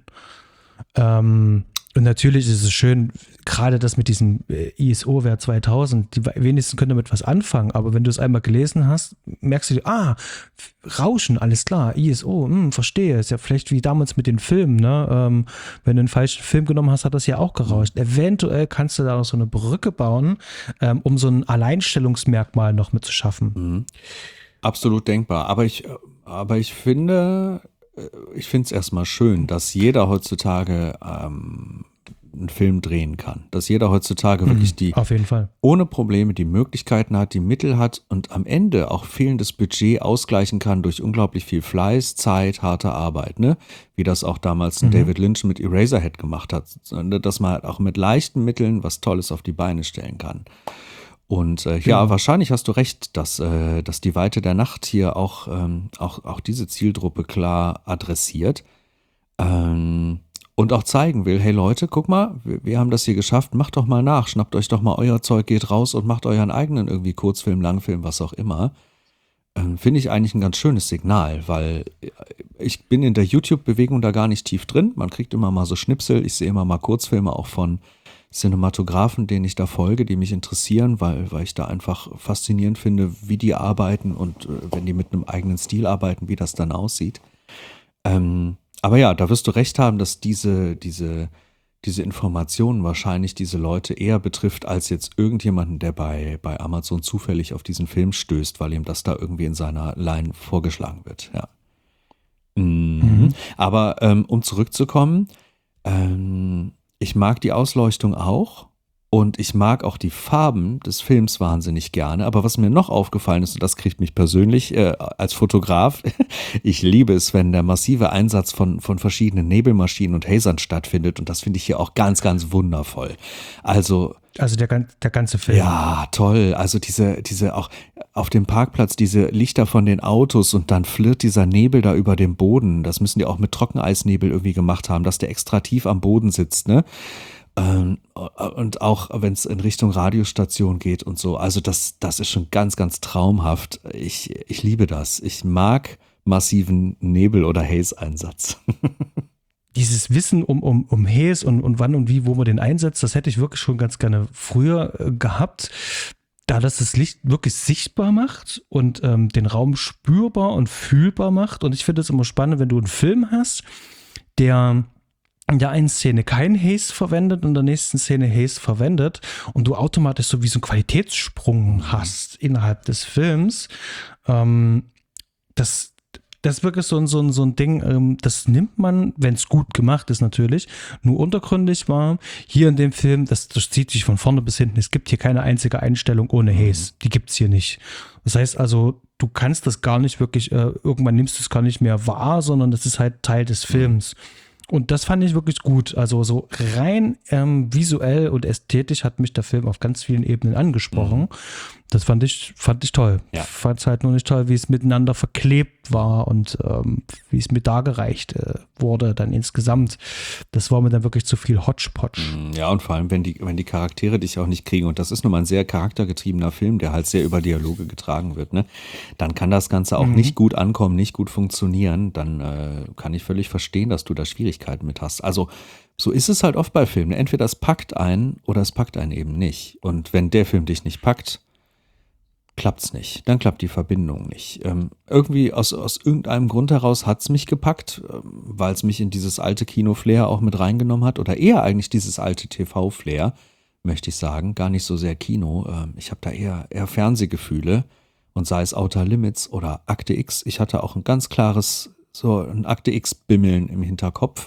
Ähm, und natürlich ist es schön, gerade das mit diesem I S O-Wert zweitausend, die wenigsten können damit was anfangen, aber wenn du es einmal gelesen hast, merkst du dir, ah, Rauschen, alles klar, I S O, hm, verstehe, ist ja vielleicht wie damals mit den Filmen, ne? Ähm, wenn du einen falschen Film genommen hast, hat das ja auch gerauscht. Eventuell kannst du da noch so eine Brücke bauen, ähm, um so ein Alleinstellungsmerkmal noch mit zu schaffen. Mhm. Absolut denkbar, aber ich, aber ich finde... Ich finde es erstmal schön, dass jeder heutzutage ähm, einen Film drehen kann. Dass jeder heutzutage mhm, wirklich die, auf jeden Fall, ohne Probleme die Möglichkeiten hat, die Mittel hat und am Ende auch fehlendes Budget ausgleichen kann durch unglaublich viel Fleiß, Zeit, harte Arbeit, ne? Wie das auch damals ein mhm. David Lynch mit Eraserhead gemacht hat. Dass man halt auch mit leichten Mitteln was Tolles auf die Beine stellen kann. Und äh, ja, ja, wahrscheinlich hast du recht, dass, äh, dass die Weite der Nacht hier auch, ähm, auch, auch diese Zielgruppe klar adressiert ähm, und auch zeigen will, hey Leute, guck mal, wir, wir haben das hier geschafft, macht doch mal nach, schnappt euch doch mal euer Zeug, geht raus und macht euren eigenen irgendwie Kurzfilm, Langfilm, was auch immer. Ähm, finde ich eigentlich ein ganz schönes Signal, weil ich bin in der YouTube-Bewegung da gar nicht tief drin. Man kriegt immer mal so Schnipsel, ich sehe immer mal Kurzfilme auch von Cinematografen, denen ich da folge, die mich interessieren, weil, weil ich da einfach faszinierend finde, wie die arbeiten und äh, wenn die mit einem eigenen Stil arbeiten, wie das dann aussieht. Ähm, aber ja, da wirst du recht haben, dass diese, diese, diese Informationen wahrscheinlich diese Leute eher betrifft, als jetzt irgendjemanden, der bei, bei Amazon zufällig auf diesen Film stößt, weil ihm das da irgendwie in seiner Line vorgeschlagen wird. Ja. Mhm. Mhm. Aber ähm, um zurückzukommen, ähm, ich mag die Ausleuchtung auch Und ich mag auch die Farben des Films wahnsinnig gerne. Aber was mir noch aufgefallen ist, und das kriegt mich persönlich äh, als Fotograf, ich liebe es, wenn der massive Einsatz von, von verschiedenen Nebelmaschinen und Hazern stattfindet. Und das finde ich hier auch ganz, ganz wundervoll. Also Also der, der ganze Film. Ja, toll. Also diese, diese auch auf dem Parkplatz, diese Lichter von den Autos und dann flirrt dieser Nebel da über dem Boden. Das müssen die auch mit Trockeneisnebel irgendwie gemacht haben, dass der extra tief am Boden sitzt, ne? Und auch wenn es in Richtung Radiostation geht und so. Also das, das ist schon ganz, ganz traumhaft. Ich, ich liebe das. Ich mag massiven Nebel- oder Haze-Einsatz. Dieses Wissen um, um, um Haze und, und wann und wie, wo man den einsetzt, das hätte ich wirklich schon ganz gerne früher äh, gehabt. Da das das Licht wirklich sichtbar macht und ähm, den Raum spürbar und fühlbar macht. Und ich finde es immer spannend, wenn du einen Film hast, der in der einen Szene kein Haze verwendet und in der nächsten Szene Haze verwendet und du automatisch so wie so einen Qualitätssprung hast innerhalb des Films. Ähm, das Das ist wirklich so ein, so ein, so ein Ding, ähm, das nimmt man, wenn es gut gemacht ist natürlich, nur untergründig wahr. Hier in dem Film, das, das zieht sich von vorne bis hinten. Es gibt hier keine einzige Einstellung ohne Haze. Die gibt's hier nicht. Das heißt also, du kannst das gar nicht wirklich, äh, irgendwann nimmst du es gar nicht mehr wahr, sondern das ist halt Teil des Films. Und das fand ich wirklich gut. Also so rein ähm, visuell und ästhetisch hat mich der Film auf ganz vielen Ebenen angesprochen. Mhm. Das fand ich, fand ich toll. Ja. Ich fand es halt nur nicht toll, wie es miteinander verklebt war und ähm, wie es mir dargereicht äh, wurde dann insgesamt. Das war mir dann wirklich zu viel Hodgepodge. Ja, und vor allem, wenn die, wenn die Charaktere dich auch nicht kriegen, und das ist nun mal ein sehr charaktergetriebener Film, der halt sehr über Dialoge getragen wird, ne, dann kann das Ganze auch mhm. nicht gut ankommen, nicht gut funktionieren. Dann äh, kann ich völlig verstehen, dass du da Schwierigkeiten mit hast. Also so ist es halt oft bei Filmen. Entweder es packt einen oder es packt einen eben nicht. Und wenn der Film dich nicht packt, klappt's nicht. Dann klappt die Verbindung nicht. Ähm, irgendwie aus, aus irgendeinem Grund heraus hat's mich gepackt, ähm, weil es mich in dieses alte Kino-Flair auch mit reingenommen hat. Oder eher eigentlich dieses alte T V-Flair, möchte ich sagen. Gar nicht so sehr Kino. Ähm, ich habe da eher, eher Fernsehgefühle. Und sei es Outer Limits oder Akte X. Ich hatte auch ein ganz klares, so ein Akte X-Bimmeln im Hinterkopf.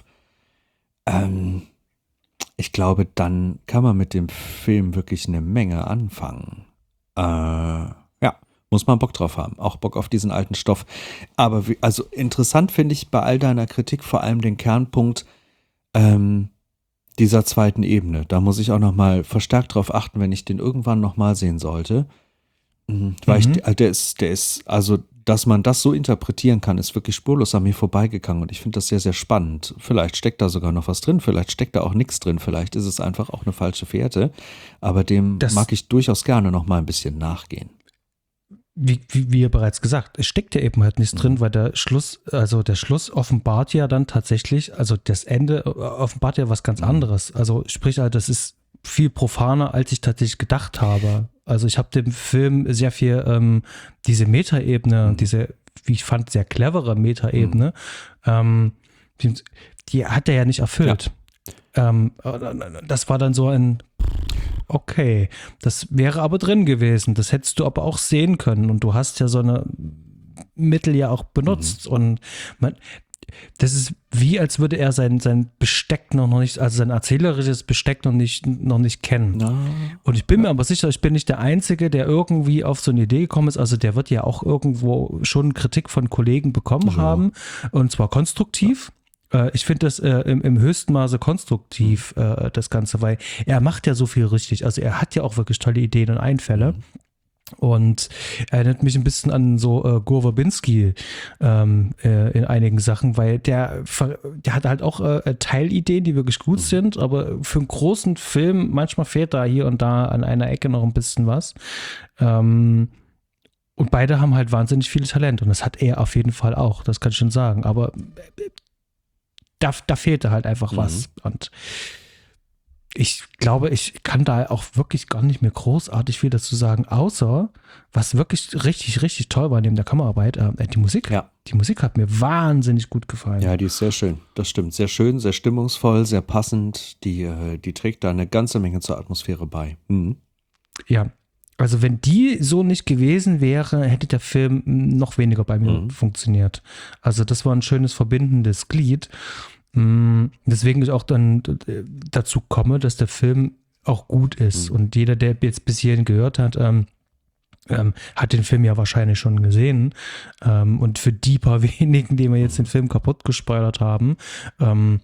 Ähm, ich glaube, dann kann man mit dem Film wirklich eine Menge anfangen. Äh, ja, muss man Bock drauf haben. Auch Bock auf diesen alten Stoff. Aber wie, also interessant finde ich bei all deiner Kritik vor allem den Kernpunkt ähm, dieser zweiten Ebene. Da muss ich auch nochmal verstärkt drauf achten, wenn ich den irgendwann nochmal sehen sollte. Mhm. Weil ich, der ist, der ist, also dass man das so interpretieren kann, ist wirklich spurlos an mir vorbeigegangen und ich finde das sehr, sehr spannend. Vielleicht steckt da sogar noch was drin, vielleicht steckt da auch nichts drin, vielleicht ist es einfach auch eine falsche Fährte, aber dem das mag ich durchaus gerne noch mal ein bisschen nachgehen. Wie, wie, wie bereits gesagt, es steckt ja eben halt nichts mhm. drin, weil der Schluss, also der Schluss offenbart ja dann tatsächlich, also das Ende offenbart ja was ganz mhm. anderes. Also sprich, also das ist viel profaner, als ich tatsächlich gedacht habe. Also ich habe dem Film sehr viel ähm, diese Metaebene, mhm. diese, wie ich fand, sehr clevere Metaebene, mhm. ähm, die, die hat er ja nicht erfüllt. Ja. Ähm, das war dann so ein, okay, das wäre aber drin gewesen, das hättest du aber auch sehen können und du hast ja so eine Mittel ja auch benutzt mhm. und man, das ist wie, als würde er sein, sein Besteck noch nicht, also sein erzählerisches Besteck noch nicht, noch nicht kennen. No. Und ich bin mir aber sicher, ich bin nicht der Einzige, der irgendwie auf so eine Idee gekommen ist. Also der wird ja auch irgendwo schon Kritik von Kollegen bekommen ja. haben. Und zwar konstruktiv. Ja. Ich finde das äh, im, im höchsten Maße konstruktiv, mhm. äh, das Ganze, weil er macht ja so viel richtig. Also er hat ja auch wirklich tolle Ideen und Einfälle. Mhm. Und erinnert mich ein bisschen an so äh, Gore Verbinski ähm, äh, in einigen Sachen, weil der, der hat halt auch äh, Teilideen, die wirklich gut sind, aber für einen großen Film, manchmal fehlt da hier und da an einer Ecke noch ein bisschen was. Ähm, und beide haben halt wahnsinnig viel Talent und das hat er auf jeden Fall auch, das kann ich schon sagen. Aber da, da fehlte halt einfach mhm. was. Und ich glaube, ich kann da auch wirklich gar nicht mehr großartig viel dazu sagen, außer was wirklich richtig, richtig toll war neben der Kameraarbeit, äh, die Musik. Ja. Die Musik hat mir wahnsinnig gut gefallen. Ja, die ist sehr schön. Das stimmt. Sehr schön, sehr stimmungsvoll, sehr passend. Die, die trägt da eine ganze Menge zur Atmosphäre bei. Mhm. Ja, also wenn die so nicht gewesen wäre, hätte der Film noch weniger bei mir mhm. funktioniert. Also das war ein schönes verbindendes Glied. Deswegen ich auch dann dazu komme, dass der Film auch gut ist. Mhm. Und jeder, der jetzt bis hierhin gehört hat, ähm, ähm, hat den Film ja wahrscheinlich schon gesehen. Ähm, und für die paar wenigen, die mir jetzt den Film kaputt gespoilert haben, ähm,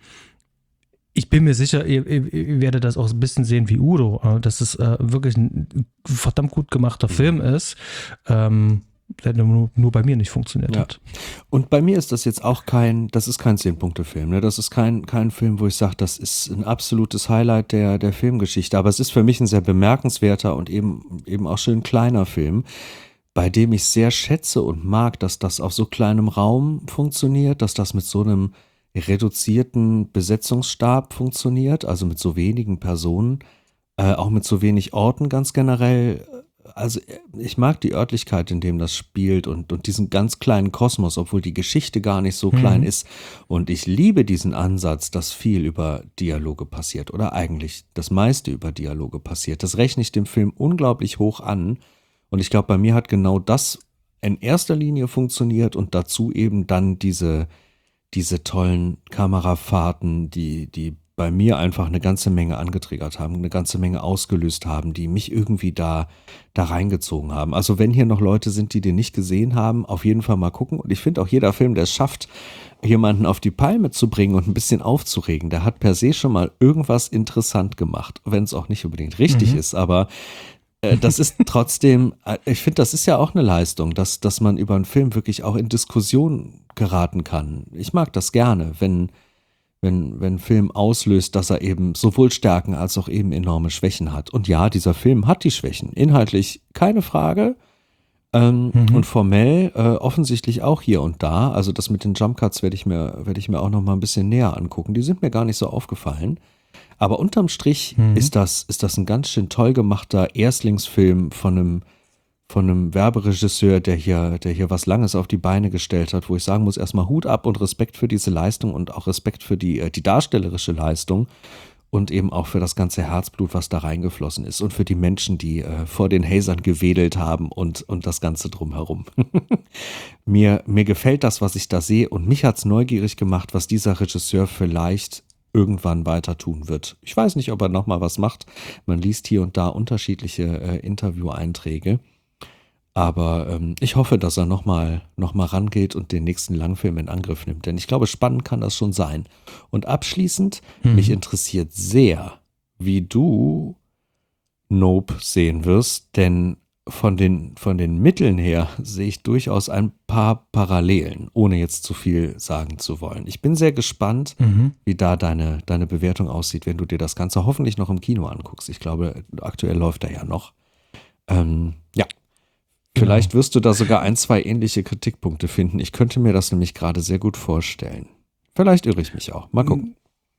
ich bin mir sicher, ihr, ihr, ihr werdet das auch ein bisschen sehen wie Udo, äh, dass es äh, wirklich ein verdammt gut gemachter Mhm. Film ist, ähm, der nur, nur bei mir nicht funktioniert Ja. hat. Und bei mir ist das jetzt auch kein, das ist kein Zehn-Punkte-Film, ne? Das ist kein, kein Film, wo ich sage, das ist ein absolutes Highlight der, der Filmgeschichte. Aber es ist für mich ein sehr bemerkenswerter und eben, eben auch schön kleiner Film, bei dem ich sehr schätze und mag, dass das auf so kleinem Raum funktioniert, dass das mit so einem reduzierten Besetzungsstab funktioniert, also mit so wenigen Personen, äh, auch mit so wenig Orten ganz generell. Also ich mag die Örtlichkeit, in dem das spielt und, und diesen ganz kleinen Kosmos, obwohl die Geschichte gar nicht so klein Mhm. ist. Und ich liebe diesen Ansatz, dass viel über Dialoge passiert oder eigentlich das meiste über Dialoge passiert. Das rechne ich dem Film unglaublich hoch an. Und ich glaube, bei mir hat genau das in erster Linie funktioniert und dazu eben dann diese, diese tollen Kamerafahrten, die, die bei mir einfach eine ganze Menge angetriggert haben, eine ganze Menge ausgelöst haben, die mich irgendwie da, da reingezogen haben. Also wenn hier noch Leute sind, die den nicht gesehen haben, auf jeden Fall mal gucken. Und ich finde auch jeder Film, der es schafft, jemanden auf die Palme zu bringen und ein bisschen aufzuregen, der hat per se schon mal irgendwas interessant gemacht, wenn es auch nicht unbedingt richtig Mhm. ist, aber äh, das ist trotzdem, äh, ich finde, das ist ja auch eine Leistung, dass, dass man über einen Film wirklich auch in Diskussion geraten kann. Ich mag das gerne, wenn, wenn, wenn ein Film auslöst, dass er eben sowohl Stärken als auch eben enorme Schwächen hat. Und ja, dieser Film hat die Schwächen. Inhaltlich keine Frage. Ähm, Mhm. und formell äh, offensichtlich auch hier und da. Also das mit den Jumpcuts werde ich mir, werde ich mir auch noch mal ein bisschen näher angucken. Die sind mir gar nicht so aufgefallen. Aber unterm Strich Mhm. ist das, ist das ein ganz schön toll gemachter Erstlingsfilm von einem, von einem Werberegisseur, der hier, der hier was Langes auf die Beine gestellt hat, wo ich sagen muss, erstmal Hut ab und Respekt für diese Leistung und auch Respekt für die, die darstellerische Leistung und eben auch für das ganze Herzblut, was da reingeflossen ist und für die Menschen, die äh, vor den Hazern gewedelt haben und, und das Ganze drumherum. mir, mir gefällt das, was ich da sehe und mich hat's neugierig gemacht, was dieser Regisseur vielleicht irgendwann weiter tun wird. Ich weiß nicht, ob er nochmal was macht. Man liest hier und da unterschiedliche äh, Interview-Einträge. Aber ähm, ich hoffe, dass er nochmal noch mal rangeht und den nächsten Langfilm in Angriff nimmt. Denn ich glaube, spannend kann das schon sein. Und abschließend, Mhm. mich interessiert sehr, wie du Nope sehen wirst. Denn von den, von den Mitteln her sehe ich durchaus ein paar Parallelen, ohne jetzt zu viel sagen zu wollen. Ich bin sehr gespannt, Mhm. wie da deine, deine Bewertung aussieht, wenn du dir das Ganze hoffentlich noch im Kino anguckst. Ich glaube, aktuell läuft er ja noch. Ähm, ja. Vielleicht wirst du da sogar ein, zwei ähnliche Kritikpunkte finden. Ich könnte mir das nämlich gerade sehr gut vorstellen. Vielleicht irre ich mich auch. Mal gucken.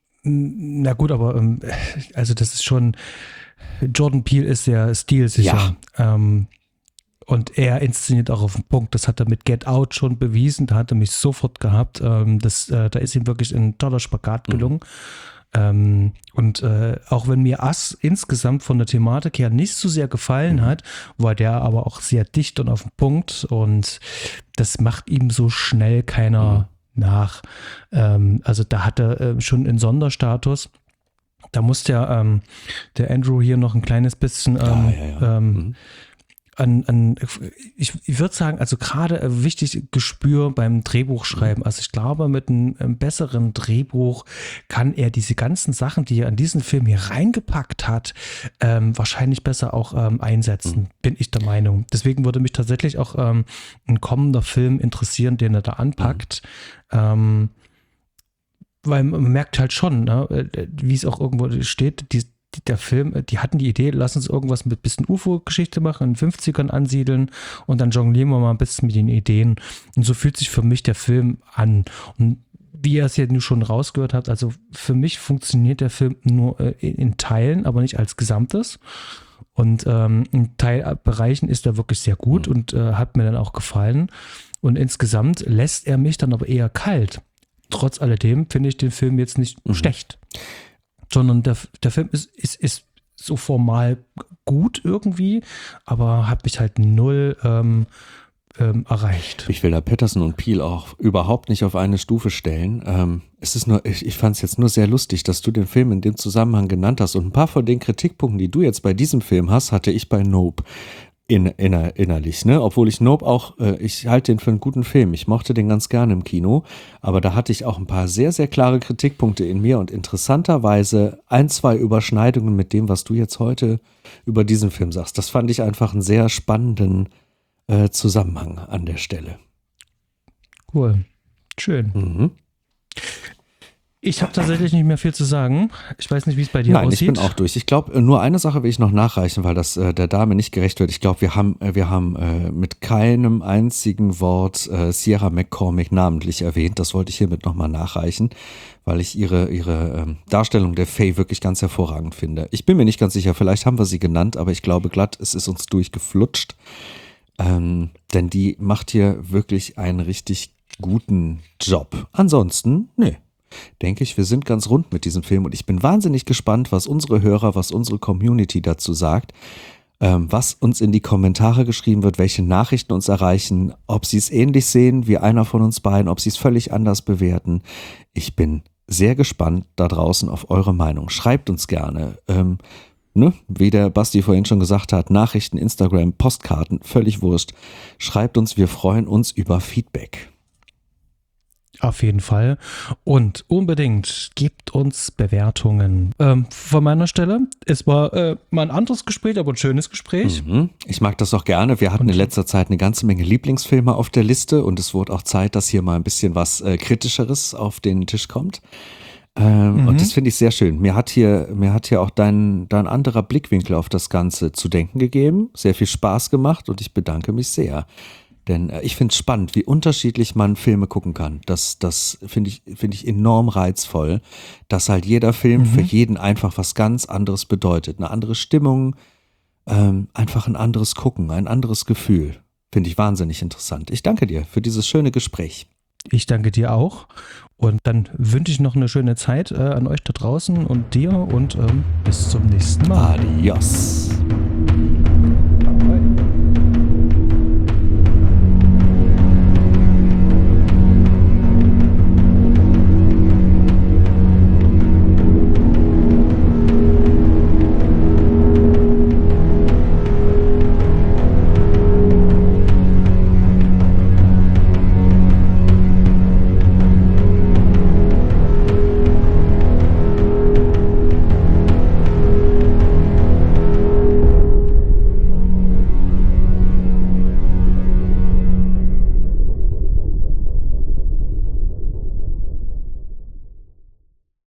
Na gut, aber ähm, also das ist schon, Jordan Peele ist sehr stilsicher. Ähm, und er inszeniert auch auf den Punkt. Das hat er mit Get Out schon bewiesen. Da hat er mich sofort gehabt. Ähm, das, äh, da ist ihm wirklich ein toller Spagat gelungen. Mhm. Ähm, und äh, auch wenn mir Us insgesamt von der Thematik her nicht so sehr gefallen hat, war der aber auch sehr dicht und auf den Punkt. Und das macht ihm so schnell keiner mhm. nach. Ähm, also da hat er äh, schon einen Sonderstatus. Da muss der, ähm, der Andrew hier noch ein kleines bisschen ähm, ja, ja, ja. Ähm, Mhm. an, an ich, ich würde sagen, also gerade äh, wichtig Gespür beim Drehbuchschreiben. Also ich glaube, mit einem, einem besseren Drehbuch kann er diese ganzen Sachen, die er an diesen Film hier reingepackt hat, ähm, wahrscheinlich besser auch ähm, einsetzen, mhm. bin ich der Meinung. Deswegen würde mich tatsächlich auch ähm, ein kommender Film interessieren, den er da anpackt. Mhm. Ähm, weil man merkt halt schon, ne, wie es auch irgendwo steht, die, die, der Film, die hatten die Idee, lass uns irgendwas mit ein bisschen U F O-Geschichte machen, in den fünfzigern ansiedeln und dann jonglieren wir mal ein bisschen mit den Ideen. Und so fühlt sich für mich der Film an. Und wie ihr es ja nun schon rausgehört habt, also für mich funktioniert der Film nur äh, in, in Teilen, aber nicht als Gesamtes. Und ähm, in Teilbereichen ist er wirklich sehr gut mhm. und äh, hat mir dann auch gefallen. Und insgesamt lässt er mich dann aber eher kalt. Trotz alledem finde ich den Film jetzt nicht mhm. schlecht, sondern der, der Film ist, ist, ist so formal gut irgendwie, aber hat mich halt null ähm, ähm, erreicht. Ich will da Patterson und Peele auch überhaupt nicht auf eine Stufe stellen. Ähm, es ist nur, ich, ich fand es jetzt nur sehr lustig, dass du den Film in dem Zusammenhang genannt hast. Und ein paar von den Kritikpunkten, die du jetzt bei diesem Film hast, hatte ich bei Nope. In, inner, innerlich, ne? Obwohl ich Nope auch, äh, ich halte den für einen guten Film. Ich mochte den ganz gerne im Kino, aber da hatte ich auch ein paar sehr, sehr klare Kritikpunkte in mir und interessanterweise ein, zwei Überschneidungen mit dem, was du jetzt heute über diesen Film sagst. Das fand ich einfach einen sehr spannenden äh, Zusammenhang an der Stelle. Cool. Schön. Mhm. Ich habe tatsächlich nicht mehr viel zu sagen. Ich weiß nicht, wie es bei dir Nein, aussieht. ich bin auch durch. Ich glaube, nur eine Sache will ich noch nachreichen, weil das äh, der Dame nicht gerecht wird. Ich glaube, wir haben, äh, wir haben äh, mit keinem einzigen Wort äh, Sierra McCormick namentlich erwähnt. Das wollte ich hiermit nochmal nachreichen, weil ich ihre, ihre ähm, Darstellung der Faye wirklich ganz hervorragend finde. Ich bin mir nicht ganz sicher, vielleicht haben wir sie genannt, aber ich glaube glatt, es ist uns durchgeflutscht. Ähm, denn die macht hier wirklich einen richtig guten Job. Ansonsten, nee. denke ich, wir sind ganz rund mit diesem Film und ich bin wahnsinnig gespannt, was unsere Hörer, was unsere Community dazu sagt, ähm, was uns in die Kommentare geschrieben wird, welche Nachrichten uns erreichen, ob sie es ähnlich sehen wie einer von uns beiden, ob sie es völlig anders bewerten. Ich bin sehr gespannt da draußen auf eure Meinung. Schreibt uns gerne, ähm, ne? Wie der Basti vorhin schon gesagt hat, Nachrichten, Instagram, Postkarten, völlig wurscht. Schreibt uns, wir freuen uns über Feedback. Auf jeden Fall. Und unbedingt gebt uns Bewertungen. Ähm, von meiner Stelle, es war äh, mal ein anderes Gespräch, aber ein schönes Gespräch. Mhm. Ich mag das auch gerne. Wir hatten Und in letzter Zeit eine ganze Menge Lieblingsfilme auf der Liste und es wurde auch Zeit, dass hier mal ein bisschen was äh, Kritischeres auf den Tisch kommt. Ähm, Mhm. Und das finde ich sehr schön. Mir hat hier, mir hat hier auch dein, dein anderer Blickwinkel auf das Ganze zu denken gegeben. Sehr viel Spaß gemacht und ich bedanke mich sehr. Denn äh, ich finde es spannend, wie unterschiedlich man Filme gucken kann. Das, das finde ich, finde ich enorm reizvoll, dass halt jeder Film Mhm. für jeden einfach was ganz anderes bedeutet. Eine andere Stimmung, ähm, einfach ein anderes Gucken, ein anderes Gefühl. Finde ich wahnsinnig interessant. Ich danke dir für dieses schöne Gespräch. Ich danke dir auch. Und dann wünsche ich noch eine schöne Zeit äh, an euch da draußen und dir und ähm, bis zum nächsten Mal. Adios.